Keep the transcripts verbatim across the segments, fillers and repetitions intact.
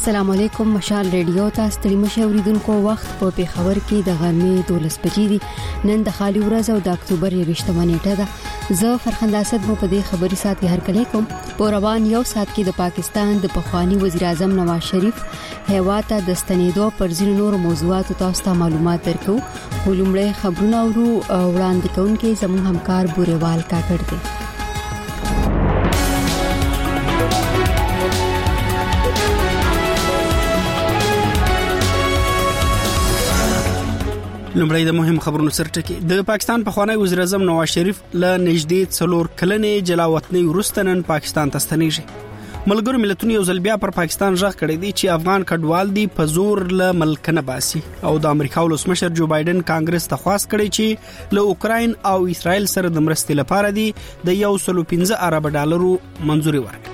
السلام علیکم. مشال ریډیو تاسو ستړي مشه اوریدونکو وخت په پیښور کې د غرمې دولس بجې دي. نن د خالي ورځ او د اکتوبر یوویشتمه نیټه ده. زه فرخنده اسد مو په دې خبري سات کې هر کله کوم. په روان یو سات کې د پاکستان د پخوانی وزیر اعظم نواز شریف هیواته د ستنېدو پر ځینو نور موضوعاتو تاسو ته معلومات درکو. ولومړی خبرونه اورو وړاندې کوونکې زموږ همکار بوريوال کاکړ دی. لومړی د مهم خبرونو سرټکی. د پاکستان پخوانی وزیر اعظم نواز شریف له نږدې څلور کلنې جلاوطنۍ وروسته نن پاکستان ته ستنېږي. ملګرو ملتونو یو ځل بیا پر پاکستان ژغ کړی دی چې افغان کډوال دی په زور له ملک نه باسي او د امریکا ولسمشر جو بایدن کانګرس ته خواست کړی چې له اوکراین او اسرائیل سره د مرستې لپاره دی د یو سل پنځه ارب ډالرو منځوري ورکړي.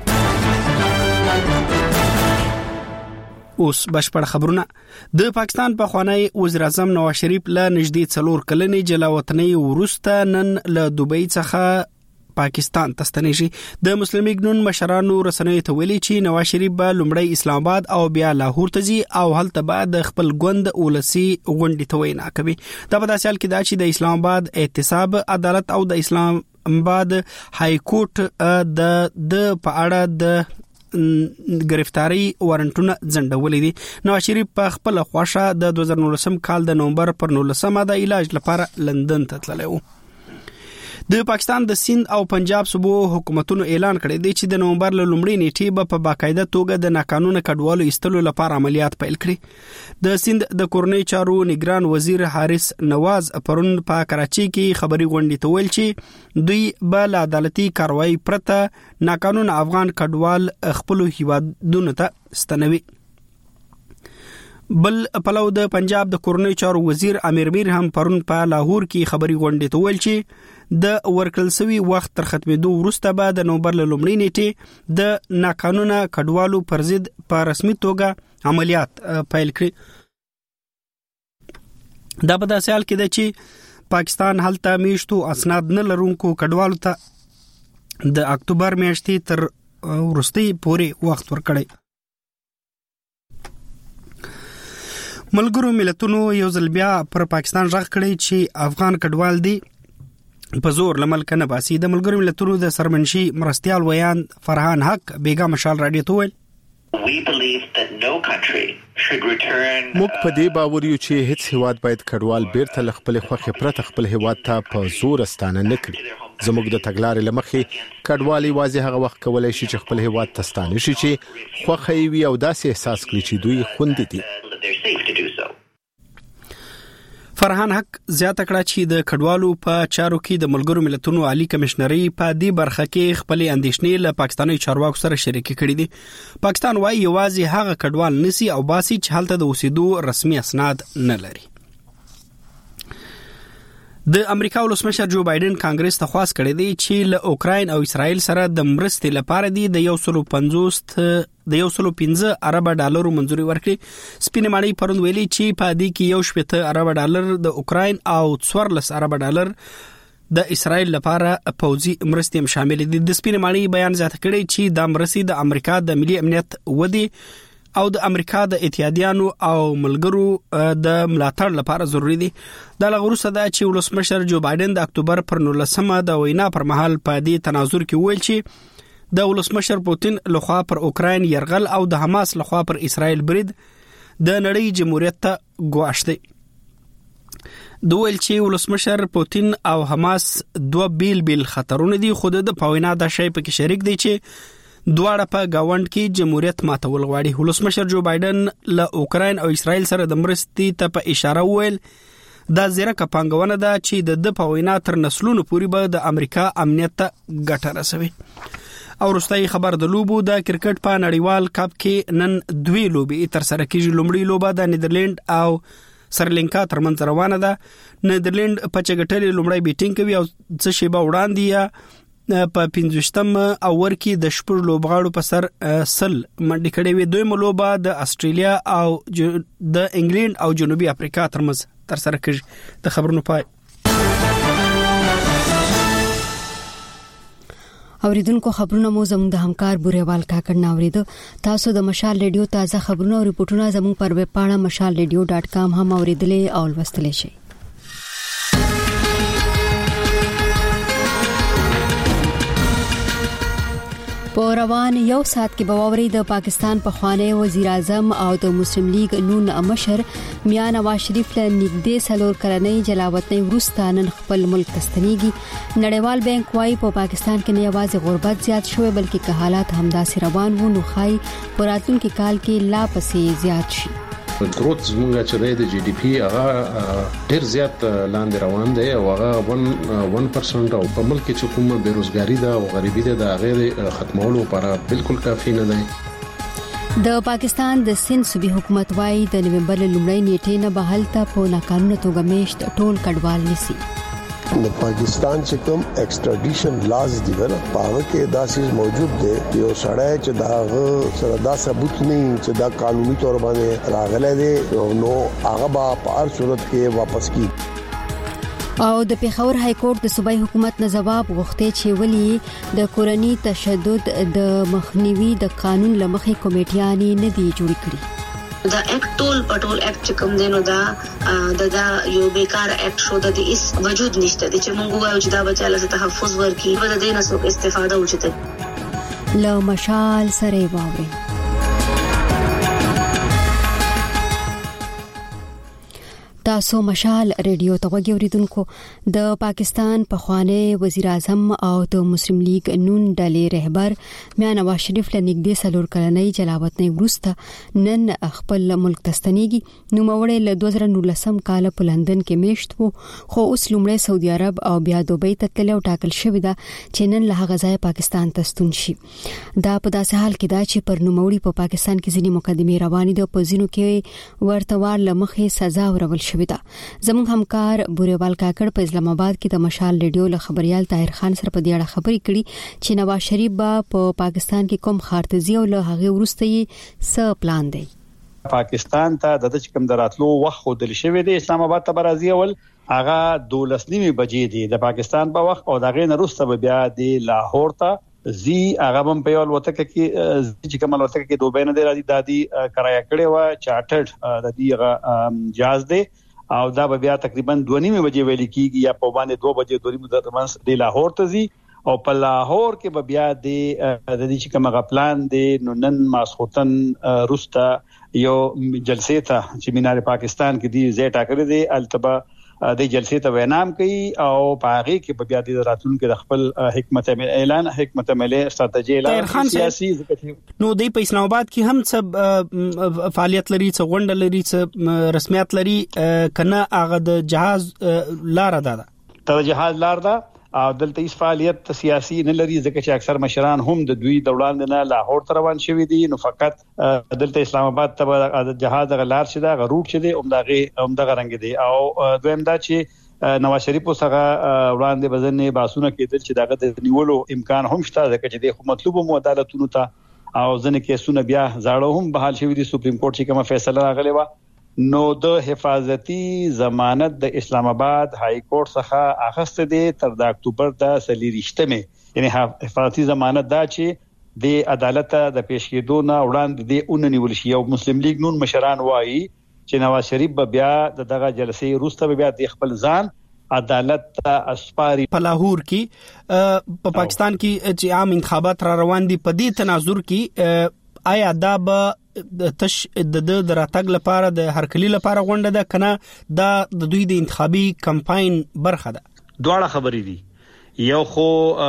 اوس بشپړ خبرونه. د پاکستان پخوانی وزیر اعظم نواز شریف له نږدې څلور کلنې جلاوطنۍ وروسته نن له دوبۍ څخه پاکستان ته ستنېږي. د مسلم لیګ نون مشرانو رسنیو ته ویلي چې نواز شریف به لومړی اسلام آباد او بیا لاهور ته ځي او هلته به د خپل ګوند ولسی غونډې ته وینا کوي. دا په داسې حال کې دا چې د اسلام آباد احتساب عدالت او د اسلام آباد های کورټ د د په اړه د گرفتاری وارنټونه ځنډولې دي. نواز شریف په خپل خواشه د دوه زره نولسم کال د نومبر پر نولسمه د علاج لپاره لندن ته تللی و. د پاکستان د سند او پنجاب صوبو حکومتونو اعلان کړی دی چې د نومبر له لومړۍ نیټې به په باقاعده توګه د ناقانونه کډوالو ایستلو لپاره عملیات پیل کړي. د سند د کورنۍ چارو نگران وزیر حارث نواز پرون په کراچۍ کې خبري غونډې ته ویل چې دوی به له عدالتي کاروایی پرته ناقانونه افغان کډوال خپل هیوادونو ته ستنوي. بل پلو د پنجاب د کورنۍ چارو وزیر امیر میر هم پرون په لاهور کې خبري غونډې ته ویل چې د ورکل سوي وخت تر ختمېدو وروسته به د نومبر له لومړۍ نیټې د ناقانونه کډوالو پر ضد په رسمي توګه عملیات پیل کړي. دا په داسې حال کې ده چې پاکستان هلته میشتو اسناد نه لرونکو کډوالو ته د اکتوبر میاشتې تر وروستۍ پورې وخت ورکړی. ملګرو ملتونو یو ځل بیا پر پاکستان ژغ کړی چې افغان کډوال دی په زور لملک نه باسي. د ملګرو ملتونو د سرمنشي مرستيال ویان فرحان حق بیګا مشال رادیو ته ویل موږ په دې باور یو چې هیڅ هیواد باید کډوال بیرته خپل خوخه پرته خپل هیواد ته په زور ستانه نه کړي. زموږ د تګلارې لمخې کډوالي واضح هغه وخت کولای شي چې خپل هیواد ته ستانه شي چې خوخه وي او داسې احساس کړي چې دوی خوندي دي. فرحان حق زیاته کړه چې د کډوالو په چارو کې د ملګرو ملتونو عالی کمشنري په دې برخه کې خپل اندیشنې له پاکستاني چارواکو سره شریک کړي دي. پاکستان وايي یوازې هغه کډوال نسی او باسي چې هلته د اوسېدو رسمي اسناد نه لري. د امریکا ولسمشر جو بایدن کانګرس ته خواست کړی دی چې له اوکراین او اسرائیل سره د مرستې لپاره دی د یو سل پنځوس د یو سل پنځه ارب ډالرو منځوري ورکړي. سپینې ماڼۍ پرون ویلي چې په دې کې یو شپږ ارب ډالر د اوکراین او څوارلس ارب ډالر د اسرائیل لپاره پوځي مرستې هم شامل دي. د سپینې ماڼۍ بیان زیاته کړی چې د مرستې د امریکا د ملي امنیت ودی او د امریکا د اتحادیانو او ملګرو د ملاتړ لپاره ضروری دي. دا لغوسه ده چې ولسمشر جو بایدن د اکتوبر پر نولسمه د وینا پر مهال په دې تناظر کې ویل چې د ولسمشر پوتین لخوا پر اوکراین يرغل او د حماس لخوا پر اسرائیل برید د نړۍ جمهوریت ته ګواښ دی. دویل چې ولسمشر پوتین او حماس دوه بیل بیل خطرونه دي. خود د پاوینا د شی په کې شریک دي چې دواړه په گاوند کې جمهوریت ماتول غواړي. ولسمشر جو بایدن له اوکراین او اسرائیل سره د مرستې ته په اشاره ویل دا زیرکه پانګونه ده چې د د پاوینا تر نسلونو پورې به د امریکا امنیت ته ګټه رسوي. او وروستۍ خبر د لوبو د کرکټ په نړیوال کپ کې نن دوی لوبي تر سره کېږي. لومړی لوبه د نیدرلند او سریلانکا ترمنځ روانه ده. نیدرلند په چګټلې لومړی بیټینګ کوي او څه شی به وړاندې یا په پنځوستم اور کې د شپږ لوبغاړو په سر سل منډې کړې وي. دوی لوبه د استرالیا او د انګلند او جنوبي افریقا ترمنځ تر سره کېږي. د خبرونو پای. اوریدونکو خبرونه مو زموږ د همکار بوريوال کاکړ ناوریدو. تاسو د مشال ریډیو تازه خبرونه او ریپورتونه زموږ پر ویب پاڼه مشال ریډیو ډاټ کام هم اوریدلې او لوستلې شئ. په روان یو سات کې بواوري د پاکستان په خوانی وزیر اعظم او د مسلم لیگ نون مشر میاں نواز شریف له نږدې سلور کلنۍ جلاوطنۍ وروسته نن خپل ملک تستنیږي. نړیوال بانک وايي په پاکستان کې نه یوازې غربت زیات شوی بلکې که حالات همداسې روان وو نو خای په راتلونکي کال کې لا پسې زیات شي. گروث زمونږ چې د جی ډي پی هغه ډیر زیات لاندې روان دی او هغه ون پرسنټ او په ملک کې چې کومه بیروزګاری ده او غریبي ده د غیر ختمولو لپاره بالکل کافي نه دی. د پاکستان د سند صوبې حکومت وايي د نومبر لومړۍ نیټې نه به هلته په ناقانونه توګه میشت ټول کډوال نسی. د پاکستان چې کوم ایکسټریډیشن لاز دی ونه پاغه کې دا سیس موجود دی یو سړی چې دا سره دا ثبوت نه چې دا قانوني تور باندې راغلی دی نو هغه به په هر صورت کې واپس کی. او د پیښور های کورټ د صوبایي حکومت نه جواب غوښتي چې ولې د کورنۍ تشدد د مخنیوي د قانون لمخې کمیټیانې نه دی جوړ کړی. دا اکټ ټول پټول اکټ چې کوم دینو دا د دا یو بیکار اکټ شو د هیڅ وجود نشته چې موږ وایو چې دا بچاله ته تحفظ ورکړي په دې نه څوک استفاده وکړي. له مشال سره واوري تاسو مشال ریډیو ته وګورئ. اوریدونکو د پاکستان په خوانی وزیر اعظم او د مسلم لیگ نون ډلې رهبر میاں نواز شریف له نږدې سلور کلنۍ جلاوطنۍ وروسته نن خپل ملک تستنیږي. نو موړې له دوه زره نولسم کال په لندن کې میشت وو خو اوس لومړی سعودي عرب او بیا دوبۍ ته تللی او ټاکل شوی دا چې نن له هغه ځای پاکستان ته ستون شي. دا په داسې حال کې دا چې پر نوموړي په پاکستان کې ځینې مقدمې روانې دي او په ځینو کې ورته وار لمخې سزا ورول شوې ده. زموږ همکار بوريوال کاکړ په اسلام آباد کې د مشال ریډیو له خبريال طاهر خان سره په دې اړه خبرې کړې چې نواز شریف به په پاکستان کې کوم خارتزي او له هغه وروسته یې څه پلان دی. پاکستان ته د چکم دراتلو وخت خودل شوی دی. اسلام آباد ته برازي اول هغه دولس نیمه بجې دی د پاکستان په وخت او دغه نه وروسته بیا د لاهور ته زی هغه هم په یو وتک کې چې کوم وتک کې دوه بین دی راځي دادی کرایا کړي و چارټرډ د دې جاز دی او دا بیا تقریبا دوه نیمه بجې ویل کیږي یا په باندې دوه بجې دوه نیمه ترمنځ د لاهور ته زی او په لاهور کې بیا د د دې چې کومه پلان دی نو نن ماسختن روستا یو جلسه ته چې مینار پاکستان کې دی زی ټاکل دی التبا د جلسې ته وینام کوي او پاغي کې بیا د راتلونکو د خپل حکمت اعلان حکمت عملی استراتیجی اعلان سیاسي نو د په اسلام آباد کې هم څه فعالیت لري څه غونډه لري څه رسمیت لري کنه هغه د جهاز لار ده ته جهاز لار ده او دلته هیڅ فعالیت سیاسي نه لري ځکه چې اکثر مشران هم د دوی دولان نه لاهور ته روان شوي دي نو فقط دلته اسلام آباد ته جهاز غلار شي دا غروټ شي اومداغه اومداغه رنگ دي او دویم دا چې نواز شریف سره وړاندې بزنه باسونه کېدل چې داغه د نیولو امکان هم شته ځکه چې د مطلوب مو عدالتونو ته او ځنه کیسونه بیا زاړه هم بحال شوي دي سپریم کورټ چې کومه فیصله راغلی و نو د حفاظتي ضمانت د اسلام آباد های کورټ څخه اخیسته دي تر د اکتوبر د سلیریشتمه یعنی حفاظتي ضمانت دا چې د عدالت د پیش کېدو نه وړاندې د اوننیول شي او مسلم لیگ نون مشران وایي چې نواز شریف بیا دغه جلسې وروسته بیا د خپل ځان عدالت اسپاري. په لاهور کې په پاکستان کې چې عام انتخابات را روان دي په دې تناظر کې آیا دا به تش د د راتګ لپاره د هرکلی لپاره غونډه ده کنه دا د دوی د انتخابي کمپاین برخه ده؟ دواړه خبرې دي. یو خو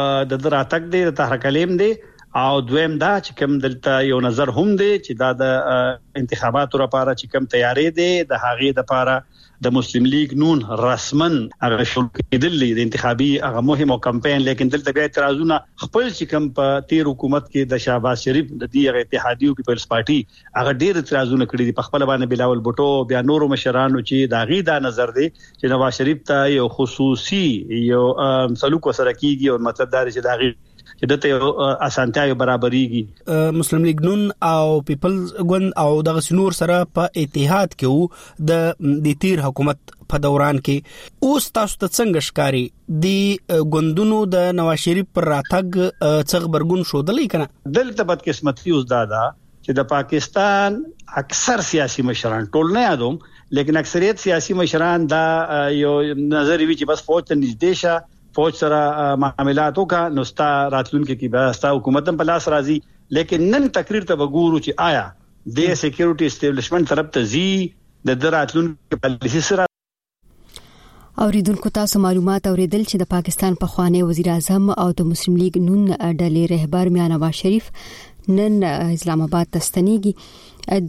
د راتګ دی د هرکلیم دی او دویم دا چې کوم دلته یو نظر هم دی چې دا د انتخاباتو لپاره چې کوم تیاری دی د هغې لپاره د مسلم لیگ نون رسمن هغه شروع کېدل د انتخابي هغه مهمه کمپاین لیکن دلته بیا اعتراضونه خپل چې کوم په تیر حکومت کې د شهباز شریف د دې اتحادیو پیپلز پارټي هغه ډیر اعتراضونه کړی دي په خپل باندې بلاول بوټو بیا نورو مشرانو چې دا غي دا نظر دی چې نواز شریف ته یو خصوصي یو سلوک سره کیږي او مطلب دا چې دا غي چې دته اسانتیا برابرېږي. مسلم لیگ نون او پیپلز ګوند او د غسنور سره په اتحاد کې وو د د تیر حکومت په دوران کې اوس تاسو ته څنګه ښکاری دی ګوندونو د نواز شریف پر راتګ څه خبرګون شودلې کنه؟ دلته بدقسمتي اوس دادا چې د پاکستان اکثر سیاسي مشران ټول نه یادوم لیکن اکثریت سیاسي مشران دا یو نظر وی چې بس فوج ته نږدې شه فوج سره معاملات وکا نو ستا راتلونکو کې به ستا حکومت په لاس راځي لیکن نن تقریر ته وګورو چې آیا د سکیورټي اسټابلیشمنت طرف ته زی د راتلونکو پالیسي سره اوریدونکو تاسو معلومات اوریدل چې د پاکستان په خوانی وزیر اعظم او د مسلم لیگ نون ډلې رهبر میاں نواز شریف نن اسلام آباد ته ستنیږي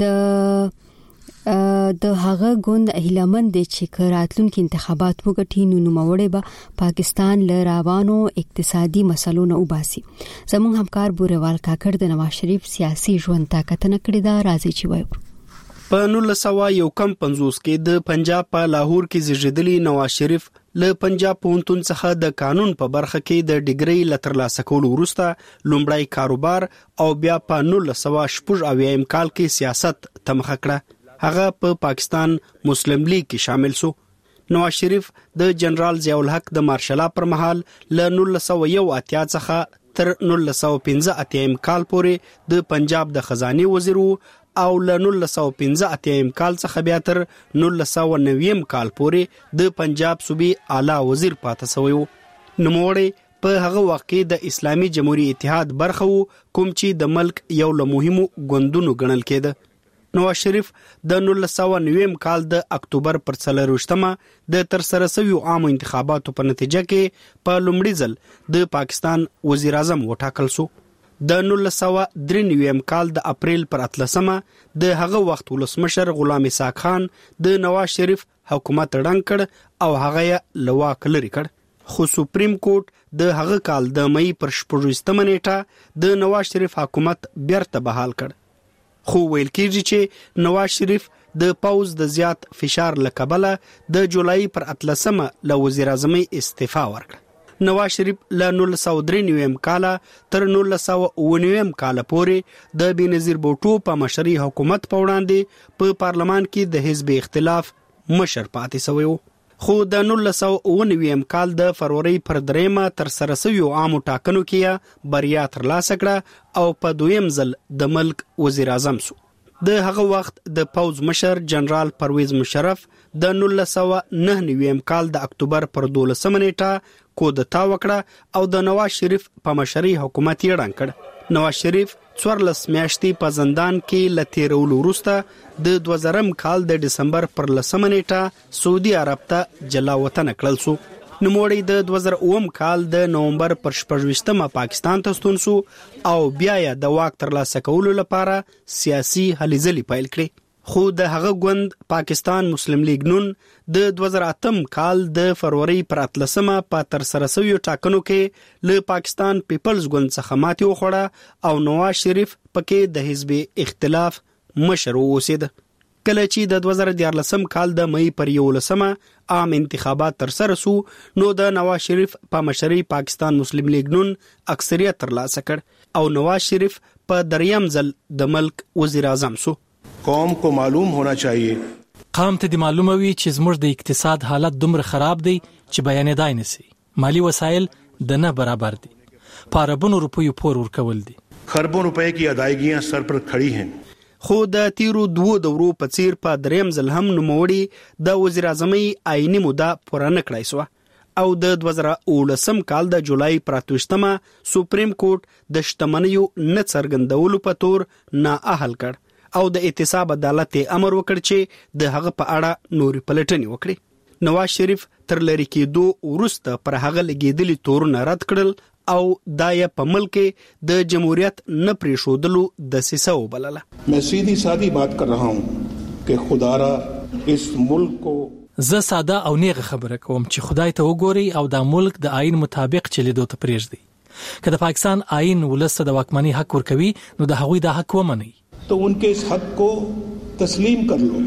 د د هغه ګوند هیلمن د چې راتلونکو انتخابات وګټي نو نوموړي به پاکستان له روانو اقتصادي مسلو نه وباسي. زموږ همکار بوريوال کاکړ د نواز شریف سیاسي ژوند تا کتنه کړې ده، راځي چې وایو. په نولس سوه یو کم پنځوس کې د پنجاب په لاهور کې زیږیدلی نواز شریف له پنجاب پوهنتون څخه د قانون په برخه کې د ډیګري لترلاسه کولو وروسته لومړی کاروبار او بیا په نولس سوه شپږ اویایم کال کې سیاست ته مخه کړه. هغه په پا پاکستان مسلم لیگ کې شامل شو. نواز شریف د جنرال ضیاء الحق د مارشلا پر مهال له نولس سوه یو اتیا څخه تر نولس سوه پنځه اتیا کال پورې د پنجاب د خزانه وزیر او له نولس سوه پنځه اتیا کال څخه بیا تر نولس سوه نوي کال پورې د پنجاب صوبې اعلی وزیر پاتې شوی و. نوموړی په هغه وخت کې د اسلامي جمهوریت اتحاد برخه و کوم چې د ملک یو له مهمو ګوندونو ګڼل کېده. نواز شریف د نولس سوه نوي کال د اکتوبر پر څلرویشتمه د ترسره شویو عامو انتخاباتو په نتیجه کې په لومړي ځل د پاکستان وزیر اعظم وټاکل شو. د نولس سوه درې نوي کال د اپریل پر اتلسمه د هغه وخت ولسمشر غلام اسحاق خان د نواز شریف حکومت ړنګ کړ او هغه یې له واکه لرې کړ. خو سپریم کورټ د هغه کال د مئی پر شپږویشتمه نیټه د نواز شریف حکومت بیرته بحال کړ. خو ویل کېږي چې نواز شریف د پوز د زیات فشار له کبله د جولای پر اتلسمه له وزیر اعظم استعفا ورکړه. نواز شریف له نولس سوه درې نوي کال تر نولس سوه اووه نوي کال پورې د بېنظیر بوټو په مشرۍ حکومت په وړاندې په پارلمان کې د حزب اختلاف مشر پاتې شوی و. خو د نولس سوه اووه نوي کال د فروری پر دریمه تر سره شویو عامو ټاکنو کې بریا ترلاسه کړه او په دویم ځل د ملک وزیر اعظم شو. د هغه وخت د پوز مشر جنرال پرویز مشرف د نولس سوه نهه نوي کال د اکتوبر پر دولسمه نیټه کودتا وکړه او د نواز شریف په مشرۍ حکومت یې ړنګ کړ. نواز شریف څوارلس میاشتې په زندان کې له تیرولو وروسته د دوه زرم کال د ډسمبر پر لسمه نیټه سعودي عرب ته جلا وطن کړل شو. نوموړی د دوه زره اووم کال د نومبر پر شپږویشتمه پاکستان ته ستون شو او بیا یې د واک ترلاسه کولو لپاره سیاسي هلې ځلې پیل کړې. خو د هغه ګوند پاکستان مسلم لیگ نون د دوه زره اتم کال د فروری پر اتلسمه په تر سره شویو ټاکنو کې له پاکستان پیپلز ګوند څخه ماتې وخوړه او نواز شریف پکې د حزب اختلاف مشر اوسېد. کله چې د دوه زره دیارلسم کال د مئی پر یولسمه عام انتخابات تر سره شو نو د نواز شریف په مشرۍ پاکستان مسلم لیگ نون اکثریت ترلاسه کړ او نواز شریف په دریم ځل د ملک وزیر اعظم شو. قوم کو معلوم ہونا چاہیے قوم ته د معلومه وي چې زموږ د اقتصاد حالت دومره خراب دی چې بیانېدای نشي. مالی وسایل د نه برابر دي. په اربونو روپیو پور ورکول دي. خربوں روپے کی ادائیگیاں سر پر کھڑی ہیں. خو د تیرو دوه دورو په څیر په دریم ځل هم نوموړي د وزیر اعظمۍ آئینی موده پوره نه کړای شوه او د دوه زره اوولسم کال د جولای پر اتوشتمه سپریم کورټ د شتمنیو نه څرګندولو په تور نااهل کړ او د احتساب عدالت امر وکړ چې د هغه په اړه نوري پلټنې وکړي. نواز شریف تر لری کېدو وروسته پر هغه لګیدلي تورونه رد کړل او دای په ملک د جمهوریت نه پریښودلو د سیسه وبلله. میں سیدھی سادی بات کر رہا ہوں کہ خدا را اس ملک کو زه ساده او نیغه خبره کوم چې خدای ته وګوري او د ملک د آئین مطابق چلیدو ته پریږدي. که د پاکستان آئین ولست د واکمنۍ حق ورکوي نو د هغوی د حق ومني. تو ان کے اس حق کو تسلیم کر لو.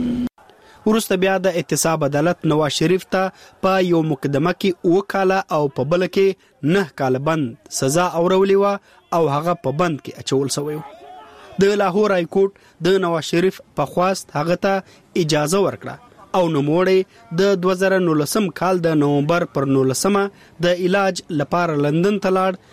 ورسته بیا د احتساب عدالت نواز شریف ته په یو مقدمه کې اوه کاله او په بل کې نه کاله بند سزا اورولې وه او هغه په بند کې اچول شوی و. د لاهور های کورټ د نواز شریف په خواست هغه ته اجازه ورکړه او نوموړی د دوه زره نولسم کال د نومبر پر نولسمه د علاج لپاره لندن ته لاړ.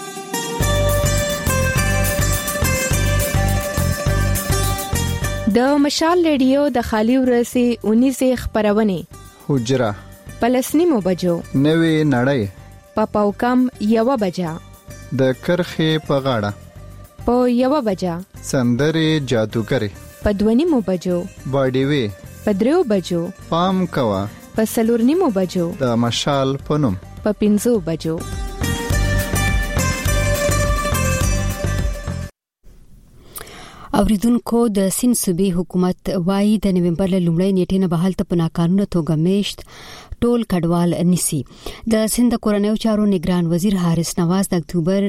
د مشال ریډیو د خالي ورځې اونیزه خبرونه حجره پلسنیمو بجو نوې نړۍ په پاوکم یو بجا د کرخې په غاړه په یو بجا سندري جادوګری په دونیمو بجو باډي وی په دریو بجو پام کوا په سلورنیمو بجو د مشال پنوم په پنځو بجو. اوریدونکو د سین صوبې حکومت وايي د نومبر لومړۍ نیټې نه بهالته په ناقانونه توګه میشت ټول کډوال نسی. د سند کورنیو چارو نگران وزیر حارث نواز د اکتوبر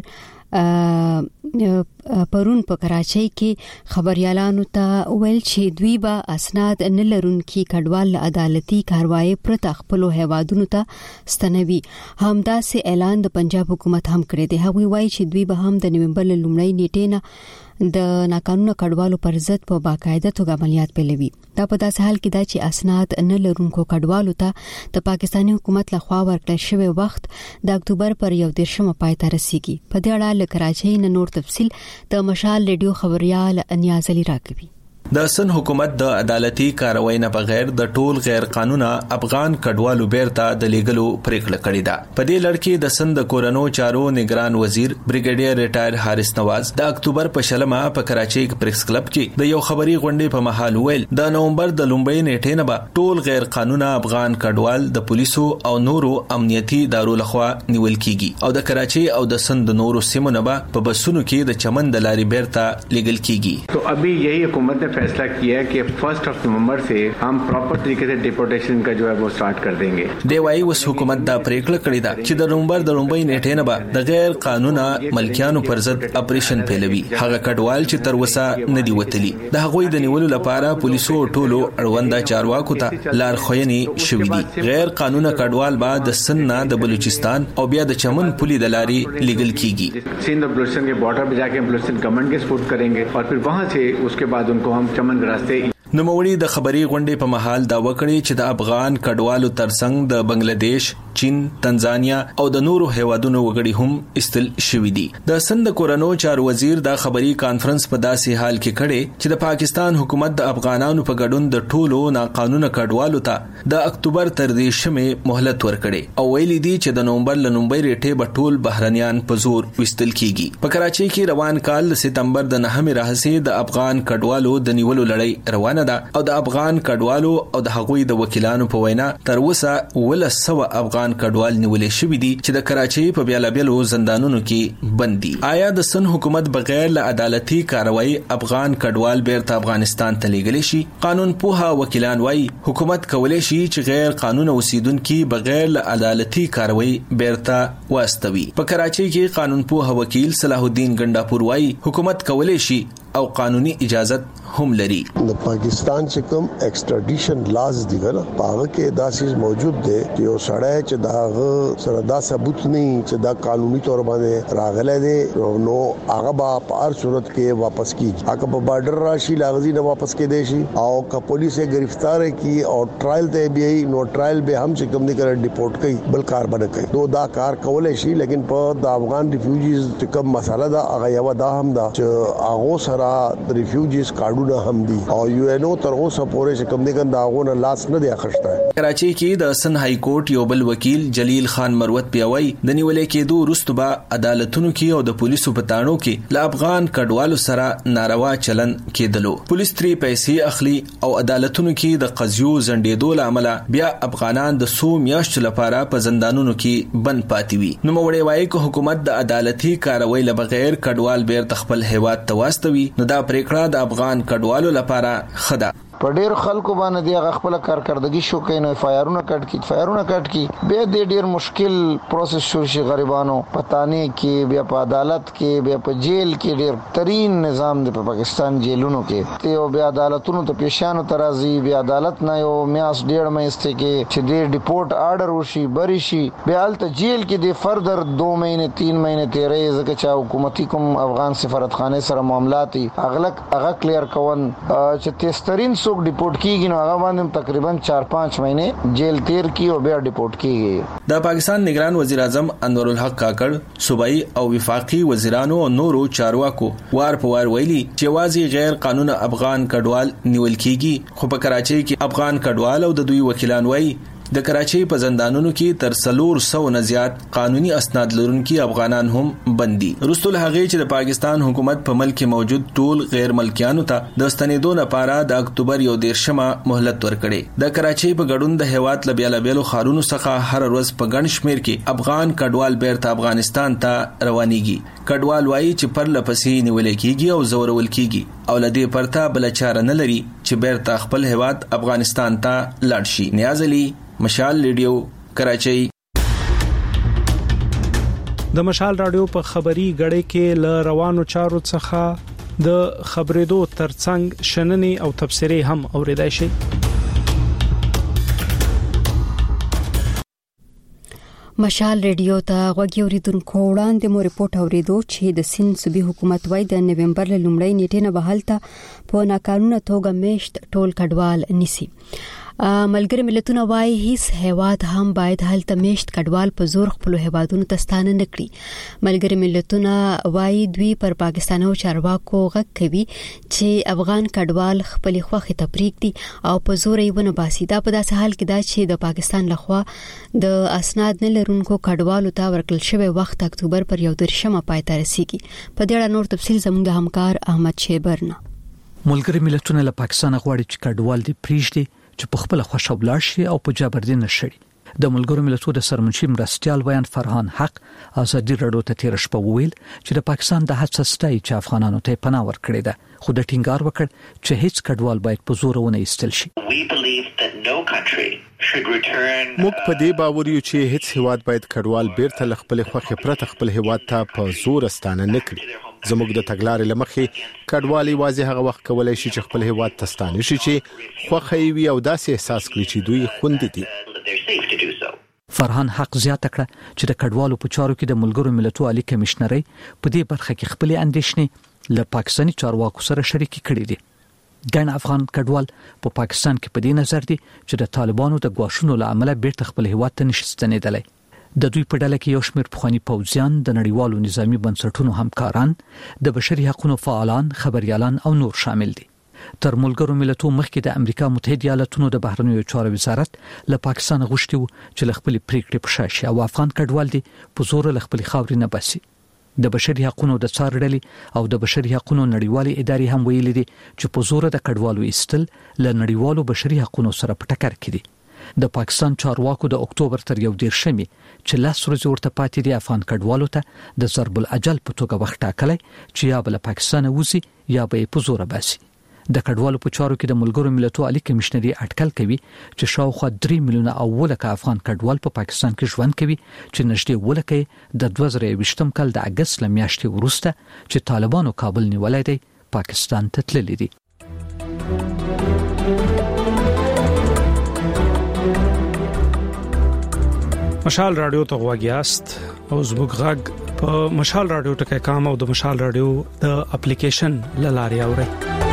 پرون په کراچۍ کې خبريالانو ته ویل چې دوی به اسناد نه لرونکي کډوال عدالتي کاروایی پر خپل هیوادونو ته ستنوي. همدا سه اعلان د پنجاب حکومت هم کړی دی. هغوی وایي چې دوی به هم د نومبر لومړۍ نیټې نه د ناقانونه کډوالو پر ضد په باقاعده توګه عملیات پیلوي. دا په داسې حال کې دا چې اسناد نه لرونکو کډوالو ته د پاکستاني حکومت لخوا ورکړل شوی وخت د اکتوبر پر یو دیرشمه پای ته رسیدي. په دې اړه له کراچۍ نه نور تفصیل د مشال ریډیو خبريال انیاز علي راکوي. د سن حکومت د عدالتي کاروایی نه بغیر د ټول غیر قانونا افغان کډوالو بیرته د لیګلو پریکړه کړې ده. په دې لړ کې د سن د کورونو چارو نگران وزیر بریګیډیر ریټایر حارث نواز د اکتوبر په شلمه په کراچۍ پریس کلب کې د یو خبري غونډې په محل ویل د نومبر د لومړۍ نیټې نه به ټول غیر قانونا افغان کډوال د پولیسو او نورو امنیتي ادارو لخوا نیول کیږي او د کراچۍ او د سن د نورو سیمو نه به په بسونو کې د چمن د لارې بیرته لیګل کیږي. تو ابھی یہی حکومت نے फैसला किया है कि फर्स्ट ऑफ नवंबर से हम प्रॉपर तरीके से डिपोर्टेशन का जो है वो स्टार्ट कर देंगे. دی وايي اوس حکومت دا پریکړه کړې ده چې د نومبر د لومړۍ نیټې نه به د غیر قانونا ملکیانو پر ضد اپریشن پیلوي. هغه کډوال چې تر اوسه نه دی وتلي د هغوی د نیولو لپاره پولیسو ټولو اړونده چارواکو ته لارښوونې شوې دي. غیر قانونا کډوال به د سن نه د بلوچستان او بیا د چمن پولي د لارې لیګل کیږي. سندھ اور بلوچستان کے بارڈر پہ جا کے بلوچستان گورنمنٹ کے سپورٹ کریں گے اور پھر وہاں سے اس کے بعد ان کو ہم چمن کے راستے. نوموړي د خبري غونډې په محل دا وکړي چې د افغان کډوالو ترڅنګ د بنگلاديش، چین، تنزانیا او د نورو هیوادونو وګړي هم استل شوي دي. د سند کورونو چارو وزیر دا خبري کانفرنس په داسې حال کې کړي چې د پاکستان حکومت د افغانانو په ګډون د ټولو ناقانونه کډوالو ته د اکتوبر تر دیشمه مهلت ورکړي او ویلي دي چې د نومبر لنومبر ریټه په ټول بهرنیان په زور وستل کیږي. په کراچۍ کې روان کال د سپتمبر د نهمه راهسي د افغان کډوالو د نیولو لړۍ روان او د افغان کډوالو او د هغوی د وکیلانو په وینا تر اوسه ولسو افغان کډوال نیولې شوې دي چې د کراچۍ په بیلابیلو زندانونو کې بند دي. آیا د سن حکومت بغیر له عدالتي کاروایی افغان کډوال بیرته افغانستان ته لیږل شي؟ قانون پوها وکیلان وايي حکومت کولای شي چې غیر قانوني اوسیدونکو بغیر له عدالتي کاروایی بیرته واستوي. په کراچۍ کې قانون پوها وکیل صلاح الدین ګنداپور وايي حکومت کولای شي او قانوني اجازت هم لري. د پاکستان چې کوم ایکسټریډیشن لاز دی غلا پاغه کې دا سیس موجود دی چې یو سړی چې دا سره دا ثبوت نه چې دا قانوني تور باندې راغلی دی نو هغه به په هر صورت کې واپس کیږي. هغه په بارډر راشي لاغزي نه واپس کې دی شي او که پولیس یې گرفتار کی او ټرایل ته بي نو ټرایل به هم چې کوم نه کړ ډیپورټ کوي بل کار باندې کوي. نو دا کار کولای شي لیکن په د افغان ریفیوجیز چې کوم مسله دا هغه یو دا هم دا چې هغه سره د ریفیوجیز کارډونه هم دي او یو ان او تر اوسه پورې چې کوم دغه داغونه لاس نه دی اخښته. کراچۍ کې د سن های کورټ یو بل وکیل جلیل خان مروت پیوي د نیولې کېدو وروسته به عدالتونو کې او د پولیسو په تاڼو کې له افغان کډوالو سره ناروا چلن کېدلو. پولیس تری پیسې اخلي او عدالتونو کې د قضیو زندېدو لامل بیا افغانان د سو میاشتو لپاره په زندانونو کې بند پاتې وي. نو موړې وايي چې حکومت د عدالتي کاروایی له بغیر کډوال بیرته خپل هیواد ته واستوي نو دا پریکړه د افغان کډوالو لپاره خدا په ډیر خلکو باندې دی خپل کارکړدګي شو کین او فایرونه کټ کی فایرونه کټ کی به د ډیر مشکل پروسس شو شي غریبانو پتانه کې بیا په عدالت کې بیا په جیل کې ډیر ترين نظام دی په پاکستان جیلونو کې ته او بیا عدالتونو ته پیشانو ترازی بیا عدالت نه یو میاس ډیر مېسته کې چې د ډیپورټ آرډر وشي بری شي بیا الته جیل کې دی فردر دو مہینے تین مہینے تیرې ځکه چې حکومتي کوم افغان سفارتخانه سره معاملات اغلق هغه کلیر کون چې تسترین څوک ډیپورټ کیږي نو هغه باندې تقریبا چار پانچ مہینے جیل تیر کی او بیا ډیپورټ کیږي. د پاکستان نگران وزیر اعظم انور الحق کاکړ صوبایي او وفاقي وزیرانو او نورو چارواکو وار په وار ویلي چې واځي غیر قانوني افغان کډوال نیول کیږي، خو په کراچۍ کې افغان کډوال او د دوی وکیلان وایي د کراچۍ په زندانونو کې تر څلور سو نه زیات قانوني اسناد لرونکي افغانان هم بندي. رسول هغه چې د پاکستان حکومت په ملک کې موجود ټول غیر ملکیانو ته د ستنېدو لپاره د اکتوبر یو دیرشمه مهلت ورکړي. د کراچۍ په ګډون د هیواد لبیاله بیلو خارونو څخه هر ورځ په ګڼ شمیر کې افغان کډوال بیرته افغانستان ته روانيږي. کډوال وایي چې پر لپسې نیول کېږي او زورول کېږي او لدې پرته بل چاره نه لري چې بیرته خپل هیواد افغانستان ته لاړ شي. نیاز علي، مشال ریډیو، کراچۍ. د مشال رادیو په خبري غړې کې ل روانو چارو څخه د خبرېدو ترڅنګ شننې او تبصرې هم اوریدای شي. مشال ریډیو ته غوږی اوریدونکو وړاندې مو ریپورت اوریدو چې د سند صوبې حکومت وايي د نومبر له لومړۍ نیټې نه بهالته په ناقانونه توګه میشت ټول کډوال نيسي. ملګری ملتونه وايي هیڅ هیواد هم باید هلته میشت کډوال په زور خپل هیوادونو ته ستانه نکړي. ملګری ملتونه وايي دوی پر پاکستان او چارواکو غږ کوي چې افغان کډوال خپل خوخه تبریک دي او په زور یې ونه باسي. دا په داسې حال کې دا چې د پاکستان لخوا د اسناد نه لرونکو کډوالو ته ورکړل شوی وخت اکتوبر پر یو درشمه پای ته رسیدي. په دې اړه نور تفصیل زموږ همکار احمد شیبرنا. ملګری ملتونه له پاکستان غواړي چې کډوال دي پریږدي چې په خپل خوښه ولاړ شي او په جبردین نشړي. د ملګرو ملتونو د سرمنشي مرستيال ویان فرهان حق ازادي رادیو ته تیر شپه ویل چې د پاکستان د هڅه ستای چې افغانانو ته پناه ورکړي ده، خو د ټینګار وکړ چې هیڅ کډوال باید په زور ونه ایستل شي. موږ په دې باور یو چې هیڅ هیواد باید کډوال بیرته خپل خوخه پرته خپل هیواد ته په زور ستانه نکړي. زموږ د تګلارې لمخې کډوالي واځي هغه وخت کولای شي چې خپل هیواد ته ستانه شي چې خوخه وي او داسې احساس کړي چې دوی خوندي دي. فرهان حق زیاته کړه چې د کډوالو په چارو کې د ملګرو ملتونو عالی کمشنري په دې برخه کې خپل اندیشنې له پاکستاني چارواکو سره شریک کړي دي. ګڼ افغان کډوال په پا پاکستان کې په دې نظر دي چې د طالبانو د غواښونو له امله بیرته خپل هیواد ته نشي ستنېدلی. د دوی په ډله کې یو شمېر پخوانی پوځیان، د نړیوالو نظامی بنسټونو همکاران، د بشري حقوقو فعالان، خبريالان او نور شامل دي. تر ملګرو ملتونو مخکې د امریکا متحده ایالاتونو د بهرنیو چارو وزارت له پاکستان غوښتي وو چې خپل پریکړې په شاشه او افغان کډوال دي په زور له خپل خاورې نه باسي. د بشري حقوقو د څار ډلې او د بشري حقوقو نړیوالې ادارې هم ویلي دي چې په زور د کډوالو ایستل له نړیوالو بشري حقوقو سره په ټکر کې دي. د پاکستان چارواکو د اکتوبر تر یو دیرشمې چې لاس ورځې ورته پاتې دي افغان کډوالو ته د ضرب الاجل په توګه وخت ټاکلی چې یا بل پاکستان وځي یا به په زور باسي. د کډوالو په چارو کې د ملګرو ملتونو عالی کمشنري اټکل کوي چې شاوخوا درې میلیونه او ولکه افغان کډوال په پاکستان کې ژوند کوي چې نږدې ولکه د دوه زره یوویشتم کال د اگست لمیاشتې وروسته چې طالبانو کابل نیولای دی پاکستان ته تللی دي. مشال رادیو ته غواګیاست او زموږ غږ په مشال رادیو ټکي کام او د مشال رادیو د اپلیکیشن لاري اوري.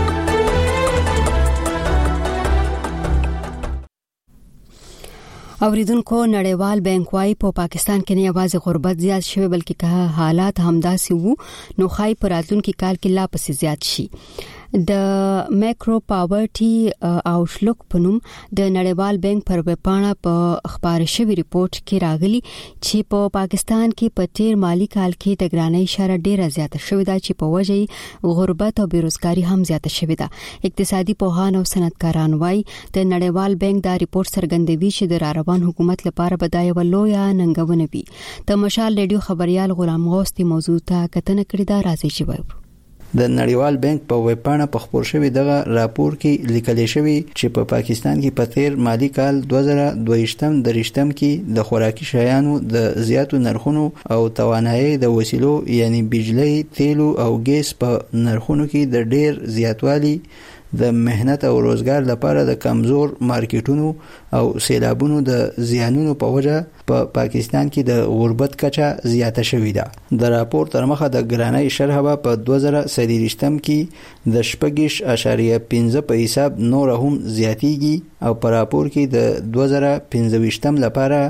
اوریدونکو نړیوال بانک وايي په پاکستان کې نه یوازې غربت زیات شوی بلکې که حالات همداسې وو نو خای په راتلونکي کال کې لا پسې زیات شي. د مایکرو پاورټي آوټلوک په نوم د نړیوال بانک پر وپاڼه په خبر شوی ریپورت کې راغلي چې په پا پاکستان کې په تیر مالی کال کې د ګرانۍ اشاره ډیره زیاته شوې ده چې په وجه غربت او بیروزګاری هم زیاته شوې ده. اقتصادي پوهان او صنعتکاران وايي د نړیوال بانک دا ریپورت څرګندوي چې د راروان حکومت لپاره به دا یو لوی ننګونه وي. د مشال ریډیو خبريال غلام غوث تی موضوع ته کتنه کړې ده، راځي چې وایو. د نړیوال بانک په ویبپاڼه په خبر شوی دغه راپور کې لیکل شوی چې په پا پاکستان کې په تیر مالی کال دوه زره دوه درشتم کې د خوراکي شیانو د زیاتو نرخونو او توانایي د وسیلو یعنی بجلی، تیلو او ګیس په نرخونو کې د ډیر زیاتوالی د مهنت او روزګار لپاره د کمزور مارکیټونو او سیلابونو د زیانونو په وجه په پا پاکستان کې د غربت کچه زیاته شوې ده. د راپور تر مخه د ګرانۍ شرح په دوه زره څلوېښتم کې د شپږ اعشاریه پنځه په حساب نور هم زیاتېږي او په راپور کې د دوه زره پنځه ویشتم لپاره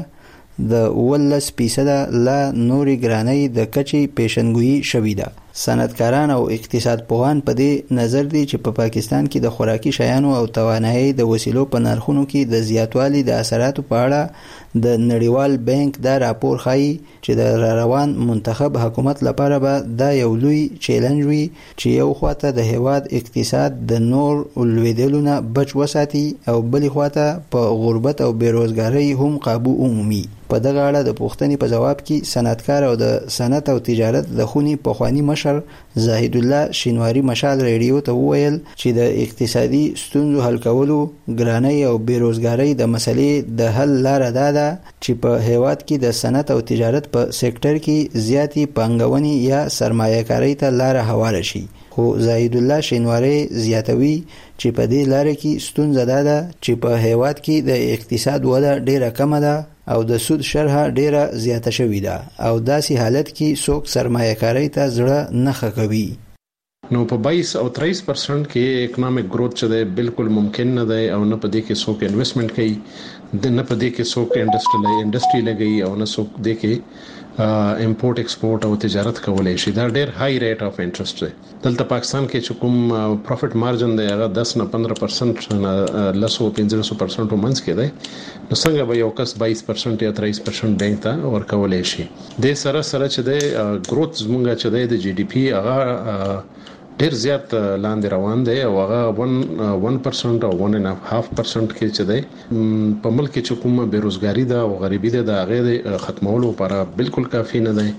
د ولس فیصده لا نوري ګرانۍ د کچې پیشنګویي شوې ده. صنعتکاران او اقتصاد پوهان په دې نظر دي چې په پا پاکستان کې د خوراکي شیانو او توانایي د وسیلو په نرخونو کې د زیاتوالي د اثراتو په اړه د نړیوال بانک دا راپور ښایي چې د روان منتخب حکومت لپاره به دا یو لوی چیلنج وي چې یو خواته د هیواد اقتصاد د نور لویدلو نه بچ وساتي او بلې خواته په غربت او بیروزګارۍ هم قابو عمومي. په دغه اړه د پوښتنې په جواب کې صنعتکار او د صنعت او تجارت د خونی پخوانی مشر زاهد الله شینواری مشال ریډیو ته وویل چې د اقتصادي ستونزو حل کولو ګرانۍ او بیروزګارۍ د مسلې د حل لاره دا ده چې په هیواد کې د صنعت او تجارت په سېکټر کې زیاتی پانګونې یا سرمایه‌کارۍ ته لاره هواره شي. خو زاهد الله شینواری زیاتوي چې په دې لاره کې ستونزه ده چې په هیواد کې د اقتصاد وده ډیره کمه ده او د سود شرح ډیره زیاته شوې ده او داسې حالت کې څوک سرمایه‌کارۍ ته زړه نه ښه کوي. نو په باییس او تریس پرسنټ کې اکونومیک گروث چې ده بالکل ممکن نه ده او نه په دې کې څوک انویسټمنټ کوي، نه په دې کې څوک انډستری انډستری لګي او نه څوک دې کې امپورټ ایکسپورټ او تجارت کولای شي. دا ډېر های ریټ اف انټرست دی. دلته پاکستان کې چې کوم پروفټ مارجن دی هغه دس نه پندرہ پرسنټ نه لسو پنځه پرسنټ ومنځ کې دی. نو څنګه به یو کس باییس پرسنټ یا تریس پرسنټ بانک ته ورکولای شي؟ د سره سره چې د گروث زمونږ چې د جی ډی پی هغه ډیر زیات لاندې روان دی او هغه ون پرسنټ او ون اینڈ هاف پرسنټ کې چې دی په ملک کې چې کومه بیروزګاری ده او غریبي ده د هغه ختمولو لپاره بالکل کافي نه دی.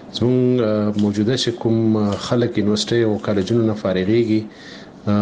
زموږ موجوده چې کوم خلک یونیورسيټي او کالجونو نه فارغيږي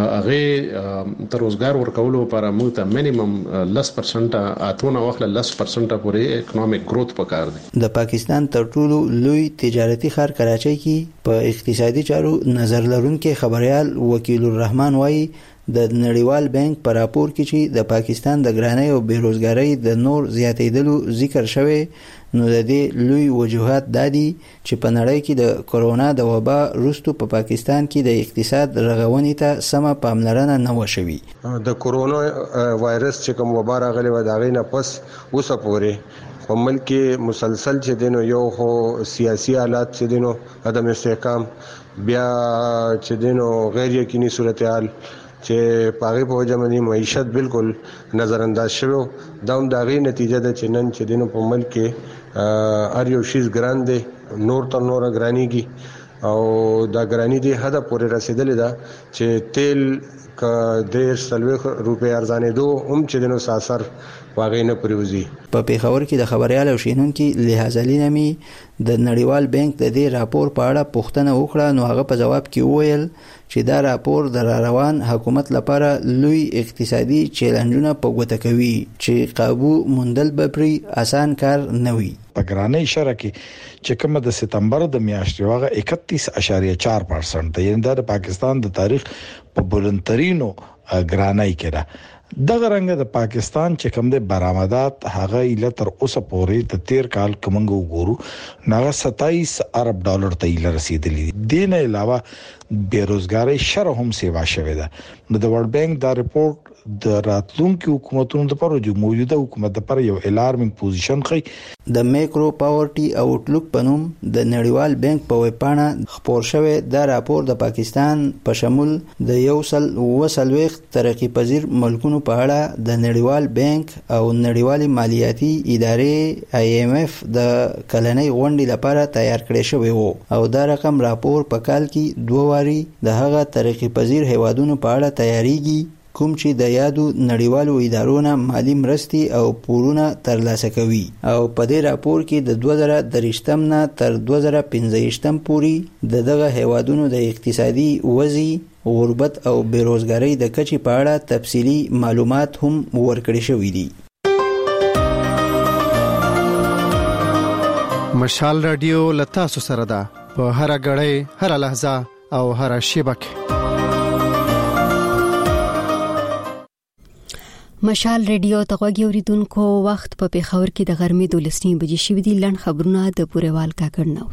هغه تر روزګار ورکولو لپاره موږ ته مینیمم لس پرسنټ اتونه وخت لس پرسنټ پورې اکونومیک گروث پکار دی. د پاکستان تر ټولو لوی تجارتي ښار کراچۍ کې په اقتصادي چارو نظر لرونکي خبريال وکیل الرحمن وایي د نړیوال بانک په راپور کې چې د پاکستان د ګرانۍ او بیروزګارۍ د نور زیاتېدلو ذکر شوی نو د دې لوی وجوهات دادي چې په نړۍ کې د کورونا د وبا وروسته په پاکستان کې د اقتصاد رغونې ته سمه پاملرنه نه وشوي. د کورونا وایرس چې کوم وبا راغلی و دا غي نه پس اوسه پورې په ملک کې مسلسل چې دینو یو خو سیاسي حالات چې دینو عدم استحکام، بیا چې دینو غیر یقیني صورتحال چې پاغي په وجه باندې معیشت بالکل نظر انداز شوه. دا هم د غي نتیجه ده چې نن چې دینو په ملک کې هر یو شیز ګران دی، نور تر نور ګرانیږي او دا ګرانی دی حد پورې رسیدلې ده چې تیل ک ډېر سلوي روپے ارزانې دو هم چې دینو ساسر واغې نه پریوزي. په پیښور کې د خبريال او شینونکو لحاظ لینمي د نړیوال بانک د دې راپور په اړه پوښتنه وکړه نو هغه په جواب کې وویل چې دا راپور د روان حکومت لپاره لوی اقتصادي چیلنجونه په ګوته کوي چې قابو موندل به پرې آسان کار نه وي. په ګرانۍ اشاره کې چې کومه د سپتمبر د میاشتې واغه اکتیس اعشاریه چار پرسنټ دی، یعنی د پاکستان د تاریخ په بلندترینو ګرانۍ کې ده. دغه رنګ د پاکستان چې کوم د برآمدات هغه ایله تر اوسه پورې د تیر کال کومنګ وګورو ناغه ستایس ارب ډالر ته ایله رسیدلې. دین علاوه بیروزګاری شر هم سیوا شوې ده. نو د ورلد بانک دا ریپورت د راتلونکو حکومتونو لپاره چې موجوده حکومت لپاره یو الارمینګ پوزیشن خي. د مایکرو پاورټي اوټلوک په نوم د نړیوال بانک په ویبپاڼه خبر شوی دا راپور د پاکستان په شمول د یو سل وسلويخ ترقی پذیر ملکونو په اړه د نړیوال بانک او نړیوالي مالیاتي ادارې آی ایم اف د کلنۍ غونډې لپاره تیار کړی شوی وو او دا رقم راپور په کال کې دوه واري د هغه ترقی پذیر هیوادونو په اړه تیاریږي کوم چې د یادو نړیوالو ادارونو مالی مرستې او پورونه ترلاسه کوي او په دې راپور کې د دوه زره درشتم نه تر دوه زره پنځه پورې د دغه هیوادونو د اقتصادي وضعیت، غربت او بیروزګاری د کچې په اړه تفصیلی معلومات هم ورکړي شوي دي. مشال رادیو لتاسو سره ده په هر غړې هر لحظه او هر شیبه کې. مشال ریډیو تغوږی اوریدونکو وخت په پیښور کې د غرمې دولسنی بجې شوې دي. لړ خبرونه د پوریوال کاکړ نو.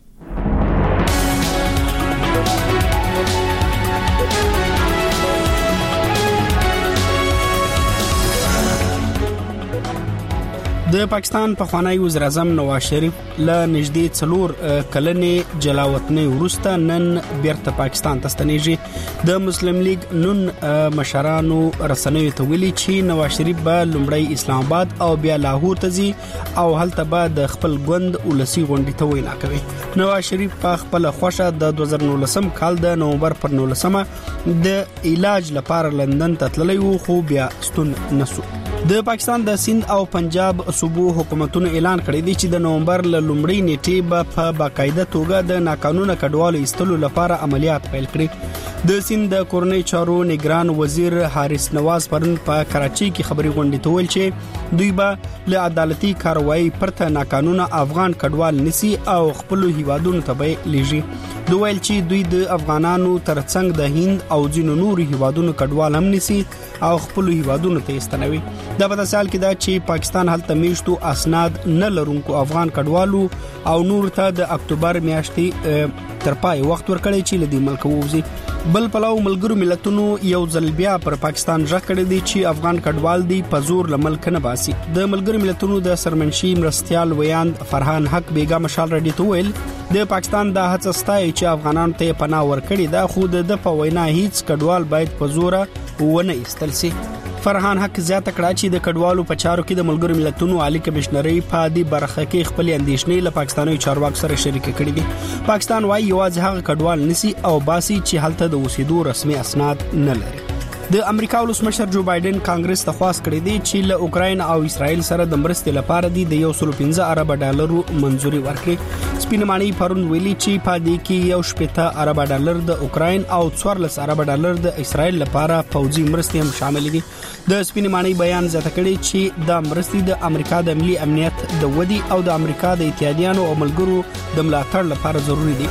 د پاکستان پخوانی وزیر اعظم نواز شریف له نږدې څلور کلنې جلاوطنۍ وروسته نن بیرته پاکستان ته ستنېږي. د مسلم لیگ نن مشرانو رسنیو ته ویلي چې نواز شریف به لومړی اسلام آباد او بیا لاهور ته ځي او هلته به د خپل ګوند ولسی غونډې ته وینا کوي. نواز شریف په خپل خوښه د دوه زره نولسم کال د نومبر پر نولسمه د علاج لپاره لندن ته تللی و خو بیا ستون نسو. د پاکستان د سند او پنجاب صوبو حکومتونو اعلان کړی دی چې د نومبر ل لومړۍ نیټې به په باقاعده توګه د ناقانونه کډوالو ایستلو لپاره عملیات پیل کړي. د سند د کورنۍ چارو نگران وزیر حارث نواز پرون په کراچۍ کې خبري غونډې ته ویل چې دوی به له عدالتي کاروایی پرته ناقانونه افغان کډوال نسی او خپل هیوادونو ته به لیږي. دوی ویل چې دوی د افغانانو ترڅنګ د هند او ځینو نورو هیوادونو کډوال هم نسی او خپل هیوادونو ته استنوي. دا په سال کې دا چې پاکستان هلته میشتو اسناد نه لرونکو افغان کډوالو او نور ته د اکتوبر میاشتې تر پای وخت ورکړی چې لدی ملک ووزي. بل پلاو ملګرو ملتونو یو ځل بیا پر پاکستان ژغ کړی دی چې افغان کډوال دی په زور له ملک نه باسي. د ملګرو ملتونو د سرمنشي مرستيال ویاند فرحان حق بیگا مشال رډي ته ویل د پاکستان د هڅه ستای چې افغانانو ته پناه ورکړي دا خو د په وینا هیڅ کډوال باید په زور ونه ایستل شي. فرحان حق زیاته کړه چې د کډوالو په چارو کې د ملګرو ملتونو عالی کمشنري په دې برخه کې خپل اندیشنې له پاکستاني چارواکو سره شریک کړي دي. پاکستان وايي یوازې هغه کډوال نسی او باسي چې هلته د اوسېدو رسمي اسناد نه لري. د امریکا ولسمشر جو بایدن کانګرس ته خواست کړی دی چې له اوکراین او اسرایل سره د مرستې لپاره د یو سل پنځه ارب ډالرو منځوري ورکړي. سپینمانی پرون ویلي چې په دې کې یو شپږ ارب ډالر د اوکراین او څوارلس ارب ډالر د اسرایل لپاره پوځي مرستې هم شامل دي. د سپینمانی بیان زیاته کړی چې د مرستې د امریکا د ملي امنیت د ودی او د امریکا د اتحادیانو او ملګرو د ملاتړ لپاره ضروری دي.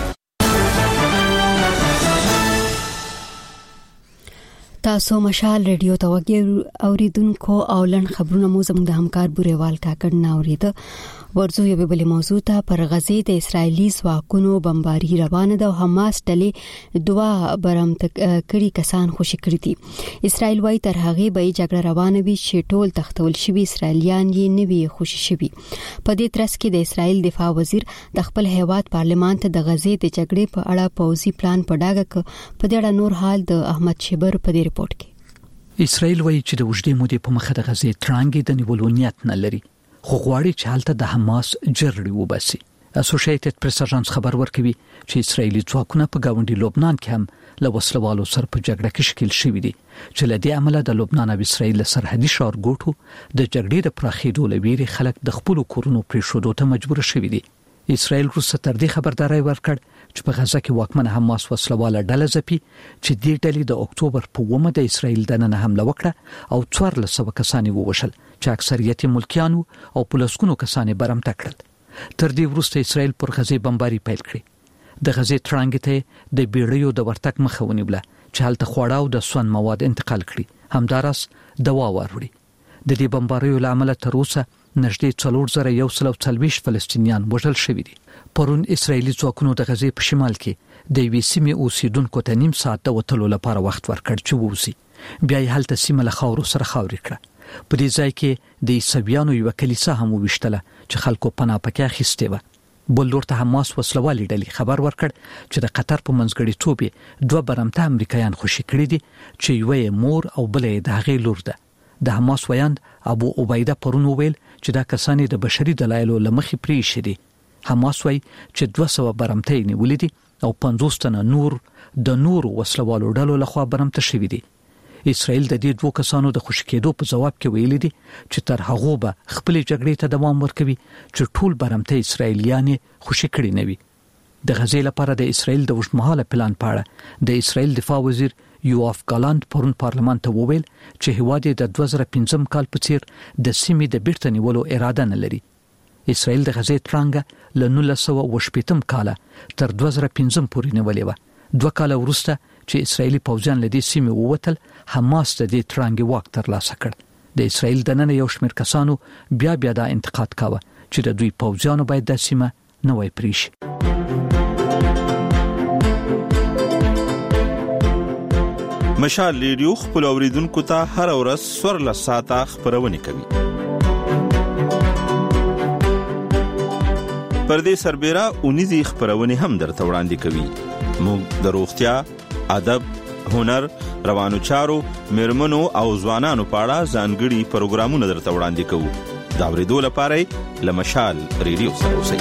تاسو مشال ریډیو توګه اوریدونکو او لن خبرونه مو زموږ د همکار بوریوال کاکړ نه اوریده. ورزو یو بل موضوع ته پر غزې د اسرایلی ځواکونو بمباري روانه ده او حماس ډلې دوا برمت کړي کسان خوشی کړی دي. اسرایل وايي تر هغه به جګړه روانه وي چې ټول تختول شوی اسرایلیان یې نه وي خوشی شوی. په دې ترڅ کې د اسرایل دفاع وزیر د خپل هیواد پارلمان ته د غزې د جګړې په اړه پوځي پلان په ډاګه ک په دې اړه نور حال د احمد شبر په دې ریپورت کې. اسرایل وايي چې د وجدي مودې په مخه د غزې ترانګي د نیولو نیت نه لري خو غواړي چې حالت د حماس جرړي وباسي. اسوسییټډ پریس اژانس خبر ورکوي چې اسرایلی ځواکونه په گاونډي لبنان کې هم له وسلوالو سره په جګړه کې شکیل شوي دي چې له دې عمله د لبنان او اسرایل سرحدي ښارګوټو د جګړې د پراخېدو لویري خلک د خپل کورونو پریښودو ته مجبور شوي دي. اسرایل روسه تر دې خبرداري ورکړ چې په غزه کې واکمن حماس وسلواله ډله ځپي چې دې ډلې د اکتوبر په اوومه د اسرایل دننه حمله وکړه او څوارلس سوه کسان ووژل چې اکثریت ملکیانو او پولیسونو کسان برمته کړل. تر دې وروسته اسرایل پر غزې بمباري پیل کړې. د غزې ترانګ ته د بیړیو د ورتک مخه ونیوله چې هلته خواړه او د سون مواد انتقال کړي. همدارس دوا وروړي. د دې بمباریو لامل تر اوسه نږدې څلور زره یو سل څلويښت فلسطینیان وژل شوي دي. پرون اسرایلی ځواکونو د غزې په شمال کې د یوې سیمې اوسیدونکو ته نیم ساعت د وټلو لپاره وخت ورکړ چې ووزي. بیا یې هلته سیمه له خاورو سره خاورې کړه. په دې ځای کې د عیسویانو یو کلیسا هم وشتله چې خلکو پناه پکې اخیسته و. بل لورته حماس وسلوالې ډلې خبر ورکړ چې د قطر په منځګړیتوب دوه برمته امریکایان خوشی کړي دي چې یو مور او بلې د هغې لور ده. د حماس ویاند ابو عبیده پرون ویل چې دا کسان د بشري دلایلو لمخې پرې شدي. حماس وايي چې دوه سوه برمته نیولې دي او پنځوس تنه نور د نور وسلوالو ډلو لخوا برمته شوي دي. اسرائیل د دې دوه کسانو د خوشی کېدو په جواب کې ویلي دي چې تر هغه به خپل جګړې ته دوام ورکوي چې ټول برمته اسرائیلیان خوشی کړي نه وي. د غزې لپاره د اسرائیل د وشمهاله پلان پاړه د اسرائیل دفاع وزیر یوآف ګالانت پرون پارلمان ته وویل چې هواد د دوه زره پنځم کال په څیر د سیمې د بیرته نیولو اراده نه لري. اسرائیل د غزې ترانګ له نولس سوه اوه شپېتم کال تر دوه زره پنځم پورې نیولې و. دوه کال وروسته چې اسرائیلي پوځیان له دې سیمې ووتل، حماس د دې ترانګ واک ترلاسه کړ. د اسرایل د نن یو شمېر کسانو بیا بیا دا انتقاد کاوه چې د دوی پوځیانو باید د سیمه نه وای پریشي. مشال ریډیو خپل اوریدونکو ته هر ورځ سورله ساعته خبرونه کوي. پر دې سربېره اونیزي خبرونه هم درته وړاندې کوي. موږ د روغتیا، ادب، هنر، روانو چارو، میرمنو او ځوانانو په اړه ځانګړي پروګرامونه درته وړاندې کوو. دا ورېدو لپاره له مشال ریډیو سره اوسئ.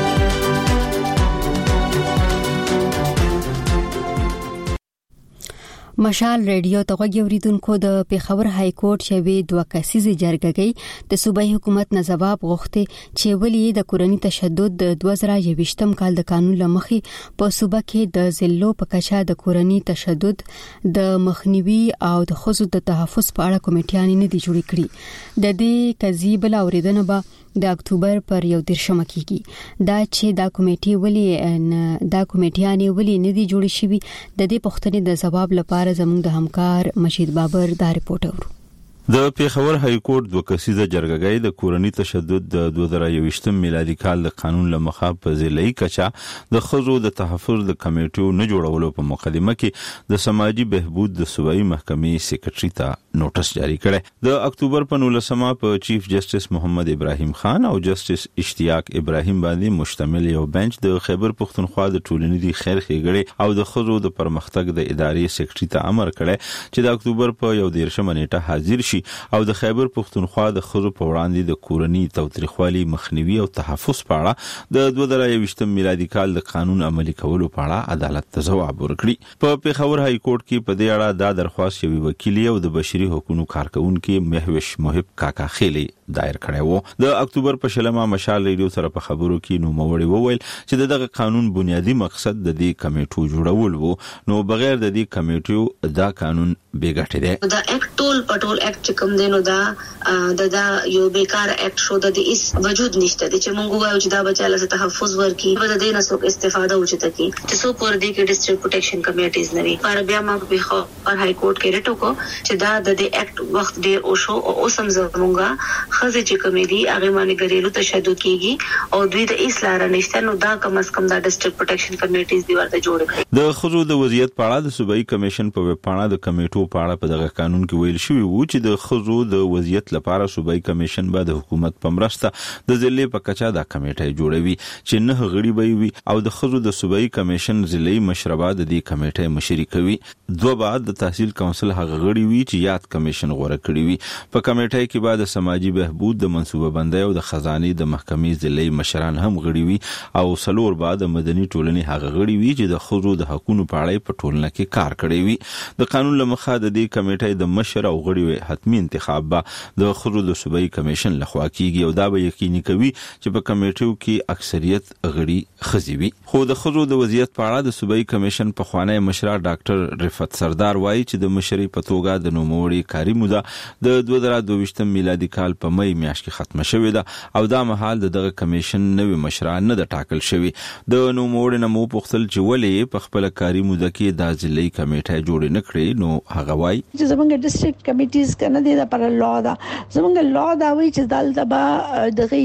مشال ریډیو ته غوږی اوریدونکو د پیښور های کورټ شوی دوه کسیزه جرګګۍ د صوبایي حکومت نه جواب غوښتي چې ولې د کورني تشدد د دوه زره یوویشتم کال د قانون لمخې په صوبه کې د ضلعو په کچه د کورني تشدد د مخنیوي او د ښځو د تحفظ په اړه کمیټیان نه دي جوړ کړي. د دې قضیې بل اوریدنه به د اکتوبر پر یو دیرشمه کېږي. دا چې دا کمیټې ولې دا کمیټیان ولې نه دي جوړ شوي د دې پوښتنې د جواب لپاره زموږ د همکار مشید بابر دا رپورټ اورو. د پیښور های کورټ دوه کسیزه جرګګۍ د کورني تشدد د دوه زره یوویشتم میلادي کال د قانون لمخه په ضلعي کچه د ښځو د تحفظ د کمیټو نه جوړولو په مقدمه کې د سماجی بهبود د صوبایي محکمې سیکریټري ته نوټس جاری کړی. د اکتوبر په نولسمه په چیف جسټس محمد ابراهیم خان او جسټس اشتیاق ابراهیم باندې مشتمل یو بنچ د خیبر پښتونخوا د ټولنیزي خیر ښېګړې او د ښځو د پرمختګ د ادارې سیکریټري ته امر کړی چې د اکتوبر په یو دیرشمه نیټه حاضر شي او د خیبر پښتونخوا د ښځو په وړاندې د کورني تاوتریخوالي مخنیوي او تحفظ په اړه د دوه زره یوویشتم میلادي کال د قانون عملي کولو په اړه عدالت ته ځواب ورکړي. په پیښور های کورټ کې په دې اړه دا درخواست شوی وکیل او د بشري حقوقو کارکونکو مهوش محب کاکا خېلی دایر کړی وو. د اکتوبر په شلمه مشال ریډیو سره په خبرو کې نو موړي وویل چې دغه قانون بنیادی مقصد د دې کمیټو جوړول وو، نو بغیر د دې کمیټو دا قانون بیګټه دی. دا اکټ ټول پټول اکټ کوم دینو دا د دا یو بیکار اکټ شو د دې اس وجود نشته چې مونږ وایو چې دا بچاله څخه تحفظ ورکړي په دې نه څوک استفاده وچته کی چې څو پر دې کې ډیسټریکټ پروټیکشن کمیټیز نوي پر بیا ما په خو پر های کورټ کې رټو کو چې دا د دې اکټ وخت ډیر او شو او سم زمونږه خزه چې کمیټي هغه باندې غریلو تشدد کیږي او دوی د اسلام نشته نو دا کم از کم دا ډیسټریکټ پروټیکشن کمیټیز دی ورته جوړ کړي. د ښځو د وضعیت په اړه د صوبایي کمیشن په ویب پاڼه د کمیټو په اړه په دغه قانون کې ویل شوی وو چې د ښځو د وضعیت لپاره صوبایي کمیشن به د حکومت په مرسته د ضلع په کچه د کمیټې جوړوي چې نه غړي وي او د ښځو د صوبایي کمیشن ضلعي مشربه د دې کمیټې مشري کوي. دوه بعد د تحصیل کونسل هغه غړي وي چې یاد کمیشن غوړه کړی وي. په کمیټې کې بعد سماجی بهبود د منصوبه بندۍ او د خزانه د محکمې ضلعي مشران هم غړي وي او سلور بعد مدني ټولنې هغه غړي وي چې د ښځو د حقوقو په اړه په ټولنه کې کار کړی وي. د قانون لمخه د دې کمیټې د مشر او غړي حتمی انتخاب به د ښځو د صوبایي کمیشن لخوا کیږي او دا به یقیني کوي چې په کمیټو کې اکثریت غړي ښځې وي. خو د ښځو د وضعیت په اړه د صوبایي کمیشن په خوانی مشر ډاکټر رفعت سردار وایي چې د مشري په توګه د نوموړي کاری موده د دوه زره دوه ویشتم میلادي کال په مې میاشت کې ختمه شوې ده او دا مهال دغه کمیشن نوې مشران نه د ټاکل شوی. د نوموړي نمو پختل چې ولې په خپل کاری موده کې د ضلعي کمیټه جوړ نه کړې نو هغه وایي چې زمونږ ډیسټریکټ کمیټیز کنه دي دا پر لا دا زمونږ لا دا وایي چې دلته به دغه